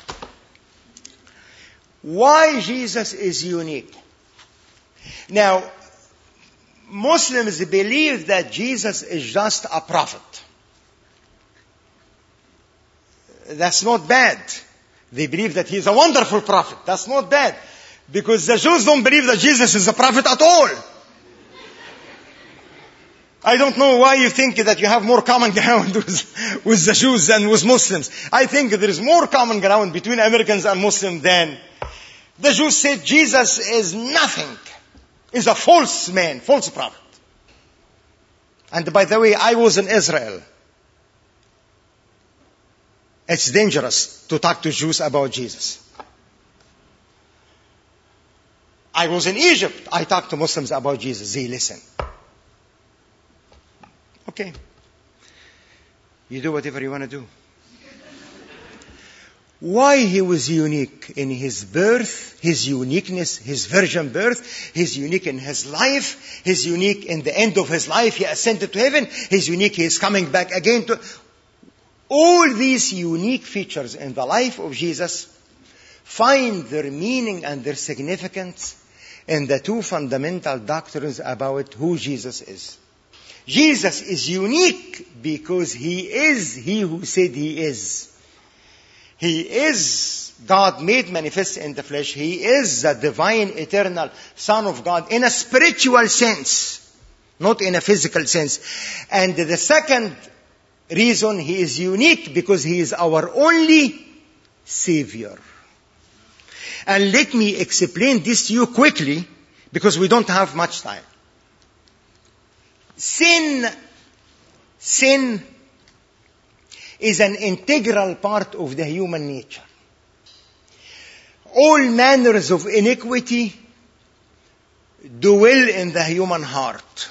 Speaker 1: Why Jesus is unique. Now, Muslims believe that Jesus is just a prophet. That's not bad. They believe that he's a wonderful prophet. That's not bad. Because the Jews don't believe that Jesus is a prophet at all. I don't know why you think that you have more common ground with the Jews than with Muslims. I think there is more common ground between Americans and Muslims than the Jews said Jesus is nothing. Is a false man, false prophet. And by the way, I was in Israel. It's dangerous to talk to Jews about Jesus. I was in Egypt. I talked to Muslims about Jesus. They listen. Okay. You do whatever you want to do. why he was unique in his birth, his uniqueness, his virgin birth, he's unique in his life, he's unique in the end of his life, he ascended to heaven, he's unique, he is coming back again to... All these unique features in the life of Jesus find their meaning and their significance in the two fundamental doctrines about who Jesus is. Jesus is unique because he is he who said he is. He is God made manifest in the flesh. He is the divine, eternal Son of God in a spiritual sense, not in a physical sense. And the second reason he is unique because he is our only Savior. And let me explain this to you quickly because we don't have much time. Sin is an integral part of the human nature. All manners of iniquity dwell in the human heart.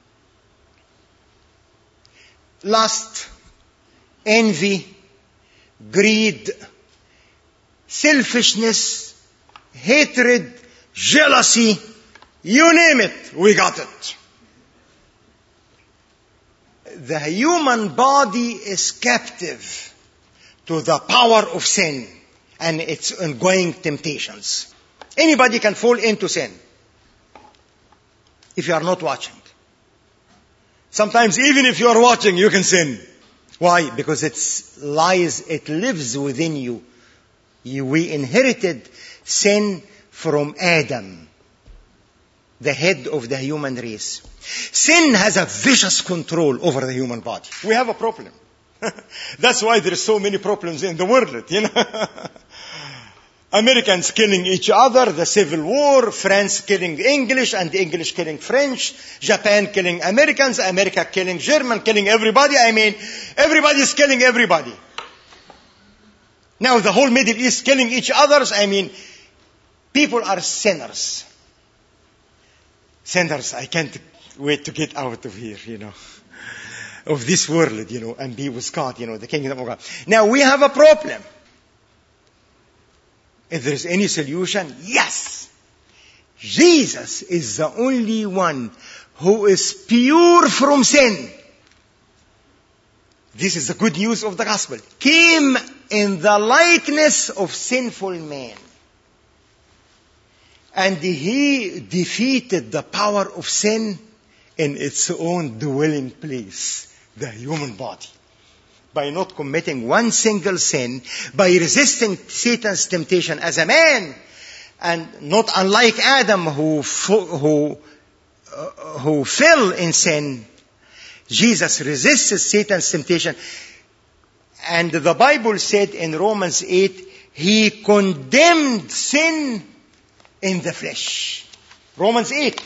Speaker 1: Lust, envy, greed, selfishness, hatred, jealousy, you name it, we got it. The human body is captive to the power of sin and its ongoing temptations. Anybody can fall into sin if you are not watching. Sometimes even if you are watching, you can sin. Why? Because it lives within you. We inherited sin from Adam, the head of the human race. Sin has a vicious control over the human body. We have a problem. That's why there are so many problems in the world, you know. Americans killing each other, the Civil War, France killing English and the English killing French, Japan killing Americans, America killing German, killing everybody. I mean, everybody is killing everybody. Now the whole Middle East killing each other. I mean, people are sinners. Sinners, I can't wait to get out of here, you know, of this world, you know, and be with God, you know, the kingdom of God. Now we have a problem. If there is any solution, yes. Jesus is the only one who is pure from sin. This is the good news of the gospel. Came in the likeness of sinful man. And he defeated the power of sin in its own dwelling place, the human body. By not committing one single sin, by resisting Satan's temptation as a man, and not unlike Adam who fell in sin, Jesus resisted Satan's temptation. And the Bible said in Romans 8, he condemned sin in the flesh. Romans 8.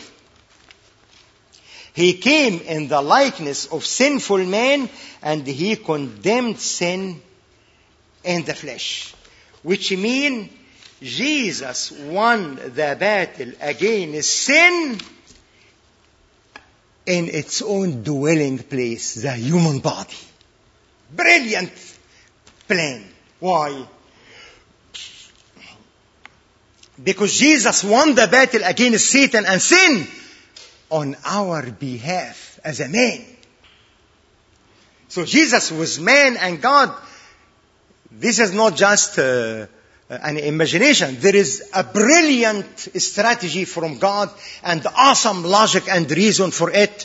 Speaker 1: He came in the likeness of sinful man and he condemned sin in the flesh. Which means Jesus won the battle against sin in its own dwelling place, the human body. Brilliant plan. Why? Because Jesus won the battle against Satan and sin on our behalf as a man. So Jesus was man and God. This is not just an imagination. There is a brilliant strategy from God and awesome logic and reason for it.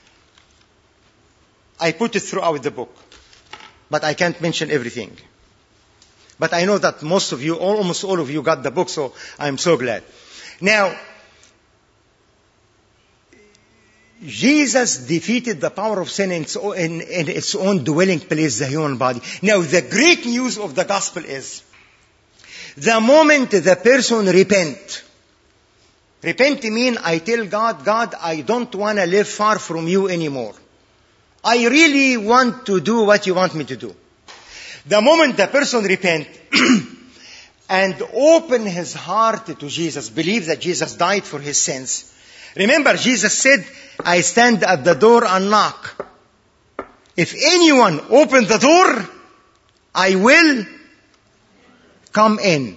Speaker 1: I put it throughout the book. But I can't mention everything. But I know that most of you, almost all of you got the book, so I'm so glad. Now, Jesus defeated the power of sin in its own dwelling place, the human body. Now, the great news of the gospel is, the moment the person repent means I tell God, God, I don't want to live far from you anymore. I really want to do what you want me to do. The moment the person repent and open his heart to Jesus, believe that Jesus died for his sins. Remember, Jesus said, I stand at the door and knock. If anyone open the door, I will come in.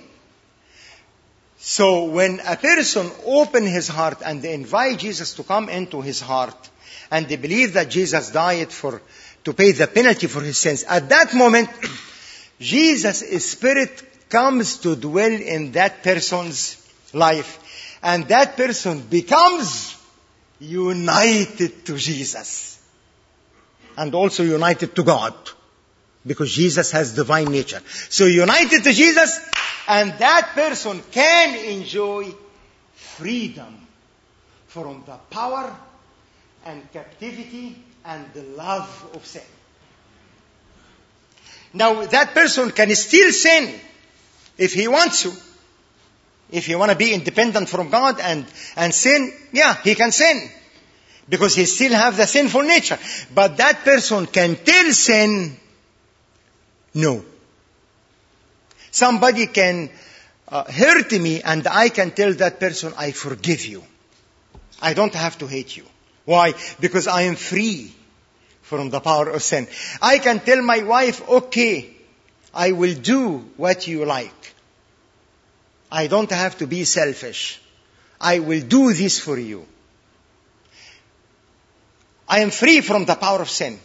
Speaker 1: So when a person opens his heart and they invite Jesus to come into his heart, and they believe that Jesus died to pay the penalty for his sins, at that moment, Jesus' Spirit comes to dwell in that person's life. And that person becomes united to Jesus. And also united to God. Because Jesus has divine nature. So united to Jesus, and that person can enjoy freedom from the power and captivity and the love of sin. Now, that person can still sin if he wants to. If he want to be independent from God and sin, yeah, he can sin. Because he still have the sinful nature. But that person can tell sin, no. Somebody can hurt me and I can tell that person, I forgive you. I don't have to hate you. Why? Because I am free from the power of sin. I can tell my wife, okay, I will do what you like. I don't have to be selfish. I will do this for you. I am free from the power of sin.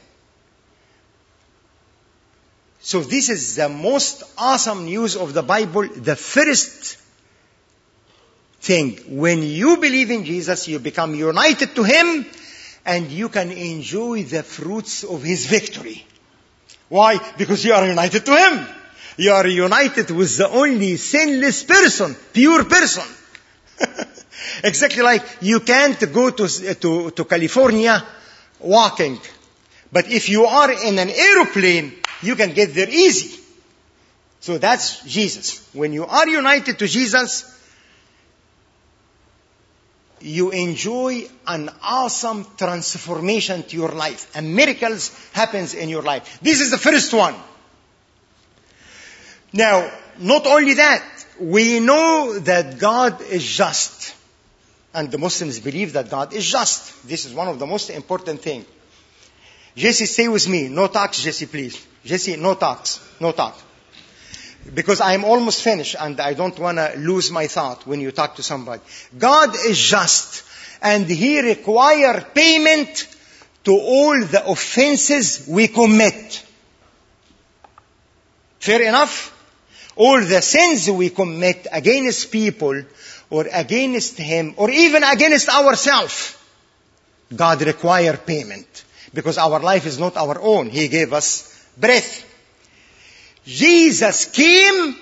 Speaker 1: So this is the most awesome news of the Bible. The first thing, when you believe in Jesus, you become united to Him and you can enjoy the fruits of His victory. Why? Because you are united to Him. You are united with the only sinless person, pure person. Exactly like you can't go to California walking. But if you are in an aeroplane, you can get there easy. So that's Jesus. When you are united to Jesus, you enjoy an awesome transformation to your life. And miracles happens in your life. This is the first one. Now, not only that, we know that God is just. And the Muslims believe that God is just. This is one of the most important things. Jesse, stay with me. No talks, Jesse, please. Jesse, no talks. No talk. Because I am almost finished and I don't want to lose my thought when you talk to somebody. God is just. And He requires payment to all the offenses we commit. Fair enough? All the sins we commit against people or against Him or even against ourselves, God requires payment. Because our life is not our own. He gave us breath. Jesus came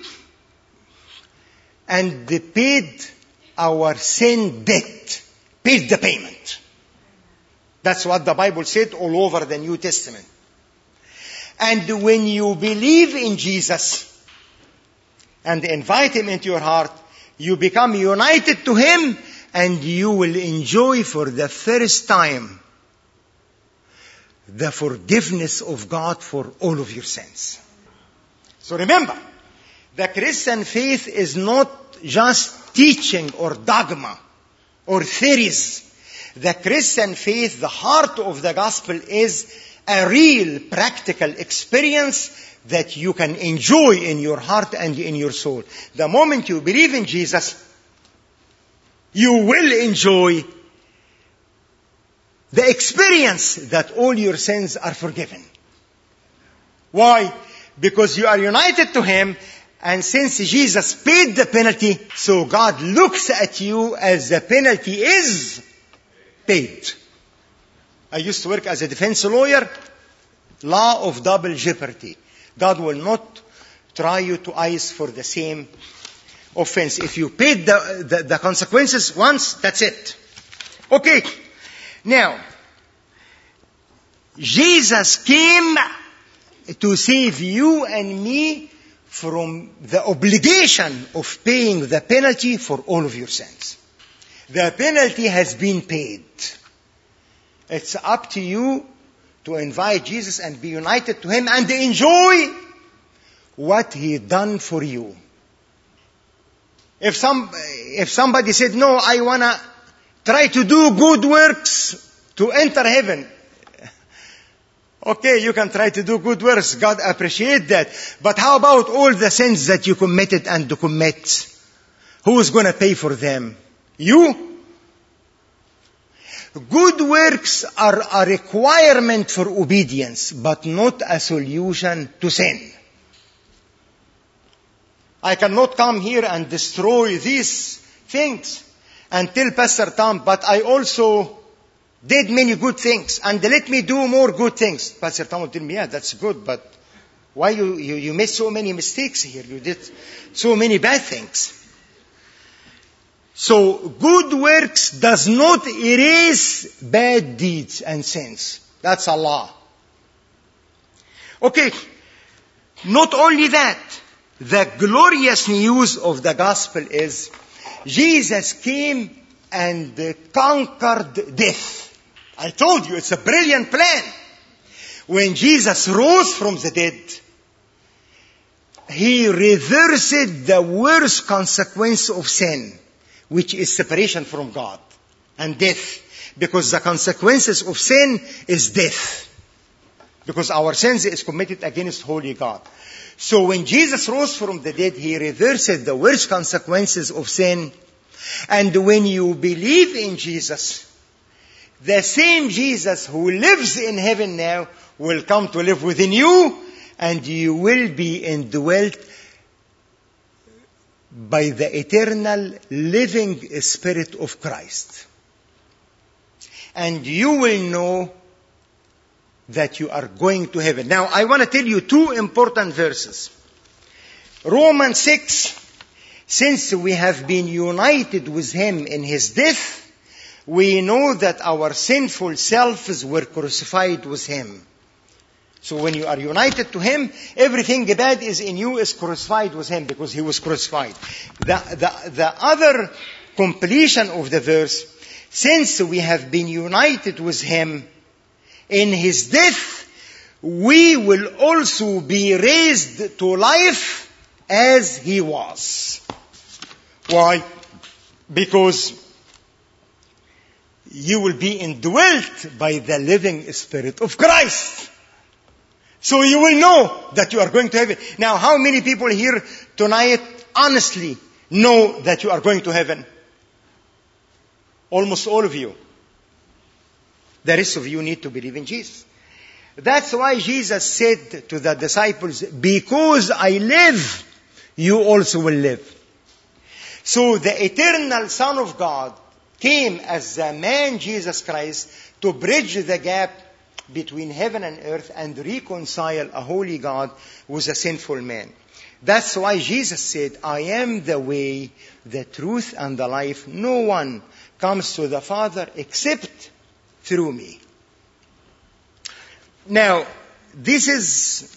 Speaker 1: and paid our sin debt. Paid the payment. That's what the Bible said all over the New Testament. And when you believe in Jesus and invite Him into your heart, you become united to Him and you will enjoy for the first time the forgiveness of God for all of your sins. So remember, the Christian faith is not just teaching or dogma or theories. The Christian faith, the heart of the gospel, is a real practical experience that you can enjoy in your heart and in your soul. The moment you believe in Jesus, you will enjoy the experience that all your sins are forgiven. Why? Because you are united to Him, and since Jesus paid the penalty, so God looks at you as the penalty is paid. I used to work as a defense lawyer. Law of double jeopardy. God will not try you twice for the same offense. If you paid the consequences once, that's it. Okay. Now, Jesus came to save you and me from the obligation of paying the penalty for all of your sins. The penalty has been paid. It's up to you to invite Jesus and be united to Him and enjoy what He done for you. If somebody said, no, I want to try to do good works to enter heaven. Okay, you can try to do good works. God appreciates that. But how about all the sins that you committed and commit? Who is going to pay for them? You? Good works are a requirement for obedience, but not a solution to sin. I cannot come here and destroy these things and tell Pastor Tom, but I also did many good things, and let me do more good things. Pastor Tom will tell me, yeah, that's good, but why you made so many mistakes here? You did so many bad things. So good works does not erase bad deeds and sins. That's a law. Okay, not only that, the glorious news of the gospel is Jesus came and conquered death. I told you, it's a brilliant plan. When Jesus rose from the dead, He reversed the worst consequence of sin, which is separation from God and death. Because the consequences of sin is death. Because our sins is committed against holy God. So when Jesus rose from the dead, He reversed the worst consequences of sin. And when you believe in Jesus, the same Jesus who lives in heaven now will come to live within you, and you will be indwelt by the eternal living Spirit of Christ. And you will know that you are going to heaven. Now, I want to tell you two important verses. Romans 6, since we have been united with Him in His death, we know that our sinful selves were crucified with Him. So when you are united to Him, everything bad is in you is crucified with Him because He was crucified. The other completion of the verse, since we have been united with Him in His death, we will also be raised to life as He was. Why? Because you will be indwelt by the living Spirit of Christ. So you will know that you are going to heaven. Now, how many people here tonight honestly know that you are going to heaven? Almost all of you. The rest of you need to believe in Jesus. That's why Jesus said to the disciples, because I live, you also will live. So the eternal Son of God came as the man Jesus Christ to bridge the gap between heaven and earth and reconcile a holy God with a sinful man. That's why Jesus said, I am the way, the truth, and the life. No one comes to the Father except through me. Now, this is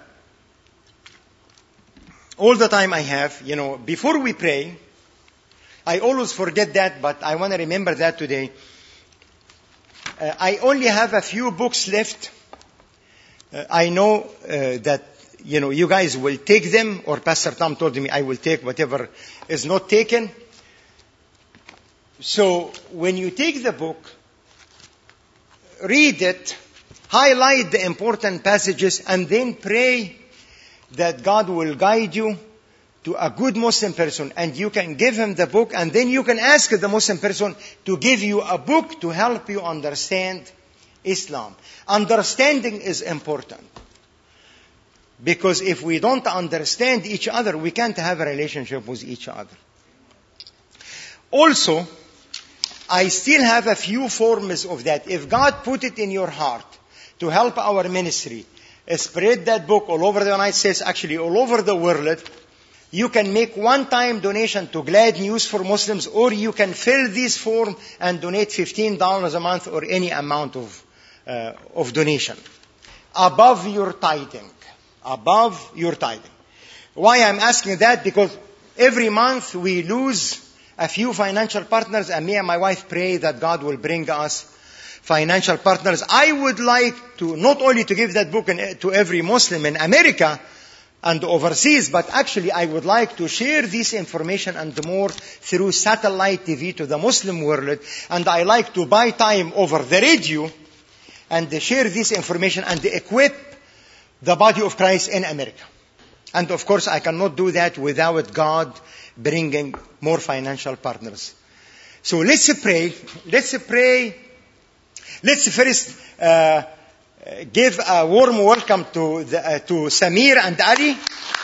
Speaker 1: all the time I have. Before we pray, I always forget that, but I want to remember that today. I only have a few books left. I know that, you guys will take them, or Pastor Tom told me I will take whatever is not taken. So when you take the book, read it, highlight the important passages, and then pray that God will guide you to a good Muslim person, and you can give him the book, and then you can ask the Muslim person to give you a book to help you understand Islam. Understanding is important. Because if we don't understand each other, we can't have a relationship with each other. Also, I still have a few forms of that. If God put it in your heart to help our ministry, spread that book all over the United States, actually all over the world, you can make one-time donation to Glad News for Muslims, or you can fill this form and donate $15 a month or any amount of donation. Above your tithing. Above your tithing. Why I'm asking that? Because every month we lose a few financial partners, and me and my wife pray that God will bring us financial partners. I would like to not only to give that book to every Muslim in America and overseas, but actually I would like to share this information and more through satellite TV to the Muslim world. And I like to buy time over the radio and share this information and equip the body of Christ in America. And of course, I cannot do that without God bringing more financial partners. So let's pray. Let's pray. Let's first give a warm welcome to Samir and Ali.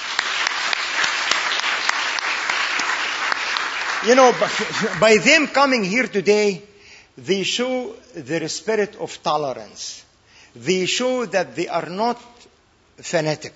Speaker 1: You know, by them coming here today, they show their spirit of tolerance. They show that they are not fanatic.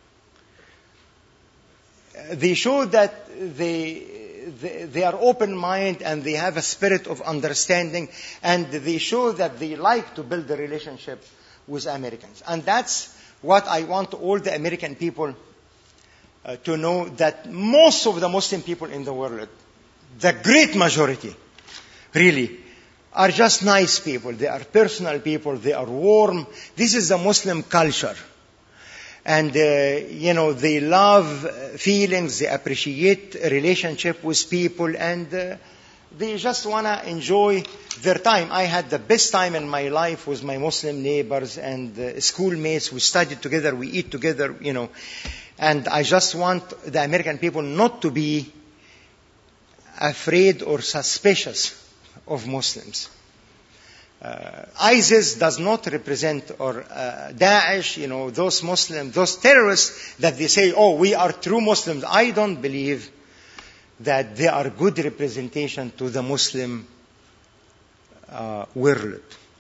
Speaker 1: They show that they are open-minded and they have a spirit of understanding, and they show that they like to build a relationship with Americans. And that's what I want all the American people to know, that most of the Muslim people in the world, the great majority, really, are just nice people. They are personal people. They are warm. This is the Muslim culture. And, they love feelings. They appreciate a relationship with people. And they just want to enjoy their time. I had the best time in my life with my Muslim neighbors and schoolmates. We studied together. We eat together, And I just want the American people not to be afraid or suspicious of Muslims. ISIS does not represent, or Daesh, those Muslims, those terrorists that they say, oh, we are true Muslims. I don't believe that they are good representation to the Muslim world.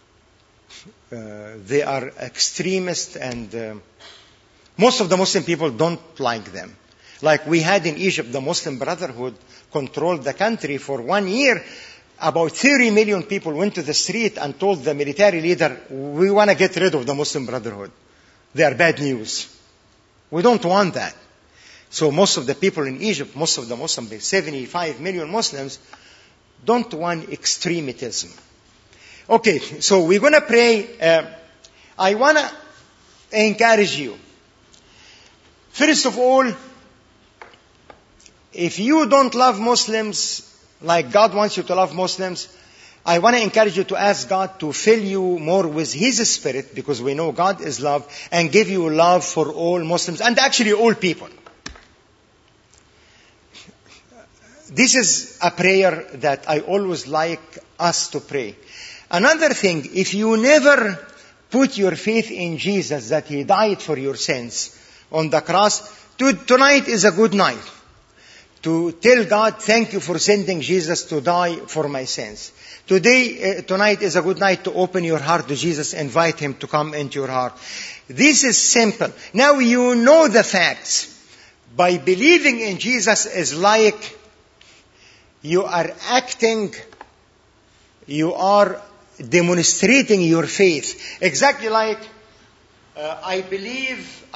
Speaker 1: They are extremists, and most of the Muslim people don't like them. Like we had in Egypt, the Muslim Brotherhood controlled the country for 1 year. About 30 million people went to the street and told the military leader, we want to get rid of the Muslim Brotherhood. They are bad news. We don't want that. So most of the people in Egypt, most of the Muslims, 75 million Muslims, don't want extremism. Okay, so we're going to pray. I want to encourage you. First of all, if you don't love Muslims like God wants you to love Muslims, I want to encourage you to ask God to fill you more with His Spirit, because we know God is love, and give you love for all Muslims and actually all people. This is a prayer that I always like us to pray. Another thing, if you never put your faith in Jesus, that He died for your sins on the cross, tonight is a good night to tell God, thank you for sending Jesus to die for my sins. Tonight is a good night to open your heart to Jesus, invite Him to come into your heart. This is simple. Now you know the facts. By believing in Jesus is like you are acting, you are demonstrating your faith. Exactly like I believe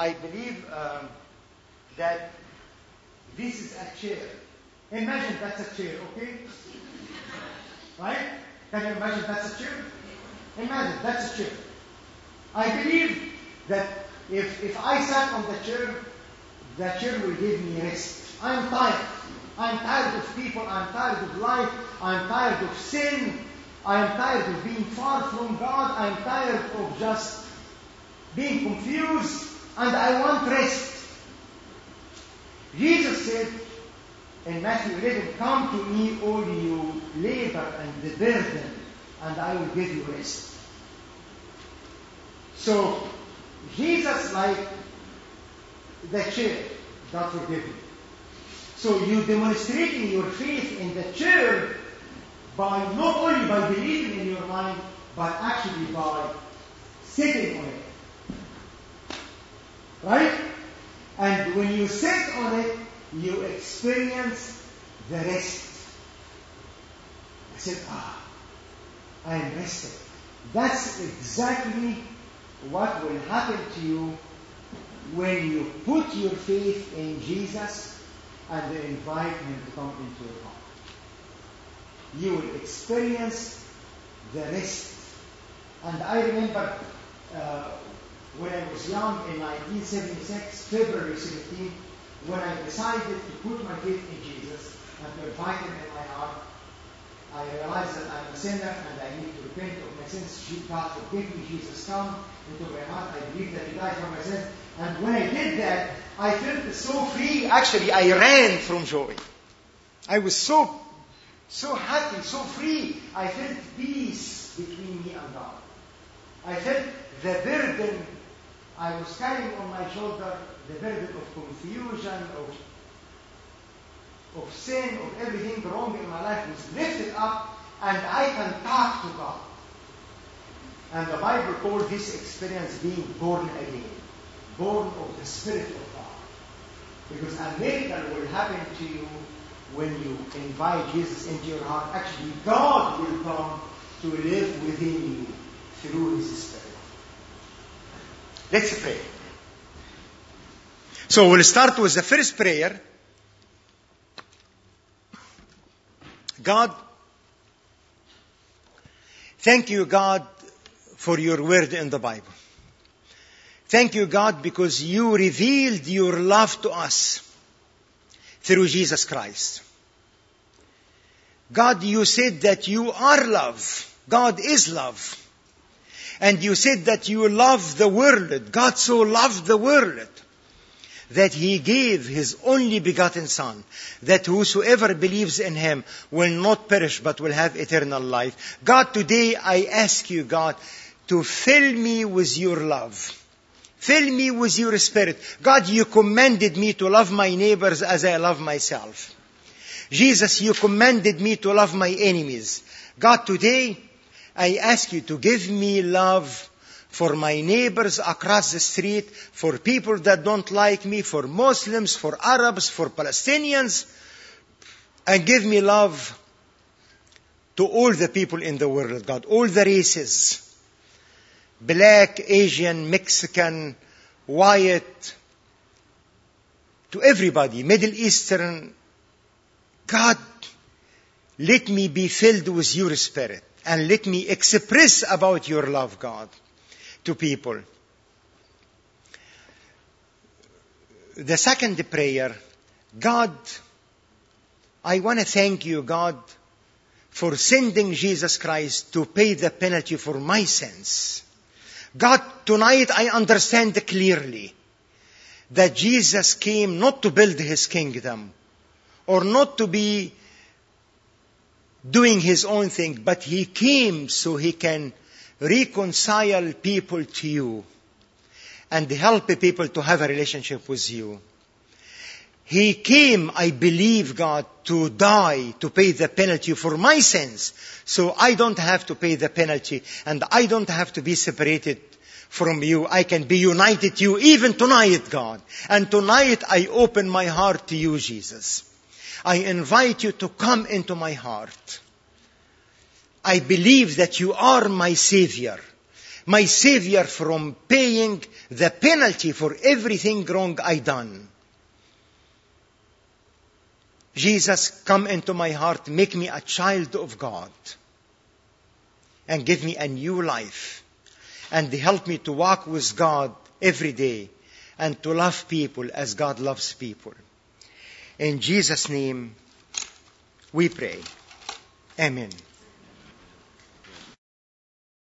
Speaker 1: that this is a chair. Imagine that's a chair, okay? Right? Can you imagine that's a chair? Imagine that's a chair. I believe that if I sat on the chair will give me rest. I'm tired. I'm tired of people. I'm tired of life. I'm tired of sin. I'm tired of being far from God. I'm tired of just being confused. And I want rest. Jesus said in Matthew 11, come to me, all you labor and the burden, and I will give you rest. So, Jesus, like the chair, God forgive me. So, you demonstrating your faith in the chair by not only by believing in your mind, but actually by sitting on it. Right? And when you sit on it, you experience the rest. I said, I am rested. That's exactly what will happen to you when you put your faith in Jesus and invite Him to come into your heart. You will experience the rest. And I remember when I was young in 1976, February 17, when I decided to put my faith in Jesus and to invite Him in my heart, I realize that I'm a sinner and I need to repent of my sins. God forgive me. Jesus, come into my heart. I believe that He died for my sins. And when I did that, I felt so free. Actually, I ran from joy. I was so happy, so free. I felt peace between me and God. I felt the burden I was carrying on my shoulder, the burden of confusion, of sin, of everything wrong in my life was lifted up, and I can talk to God. And the Bible calls this experience being born again, born of the Spirit of God. Because a miracle will happen to you when you invite Jesus into your heart. Actually, God will come to live within you through His Spirit. Let's pray. So we'll start with the first prayer. God, thank you, God, for your word in the Bible. Thank you, God, because you revealed your love to us through Jesus Christ. God, you said that you are love. God is love. And you said that you love the world. God so loved the world that He gave His only begotten Son, that whosoever believes in Him will not perish but will have eternal life. God, today I ask you, God, to fill me with your love. Fill me with your Spirit. God, you commanded me to love my neighbors as I love myself. Jesus, you commanded me to love my enemies. God, today I ask you to give me love for my neighbors across the street, for people that don't like me, for Muslims, for Arabs, for Palestinians, and give me love to all the people in the world, God, all the races, black, Asian, Mexican, white, to everybody, Middle Eastern. God, let me be filled with your Spirit. And let me express about your love, God, to people. The second prayer, God, I want to thank you, God, for sending Jesus Christ to pay the penalty for my sins. God, tonight I understand clearly that Jesus came not to build His kingdom or not to be doing His own thing, but He came so He can reconcile people to you and help people to have a relationship with you. He came, I believe, God, to die, to pay the penalty for my sins, so I don't have to pay the penalty and I don't have to be separated from you. I can be united to you even tonight, God. And tonight I open my heart to you, Jesus. I invite you to come into my heart. I believe that you are my Savior from paying the penalty for everything wrong I done. Jesus, come into my heart, make me a child of God, and give me a new life, and help me to walk with God every day, and to love people as God loves people. In Jesus' name, we pray. Amen.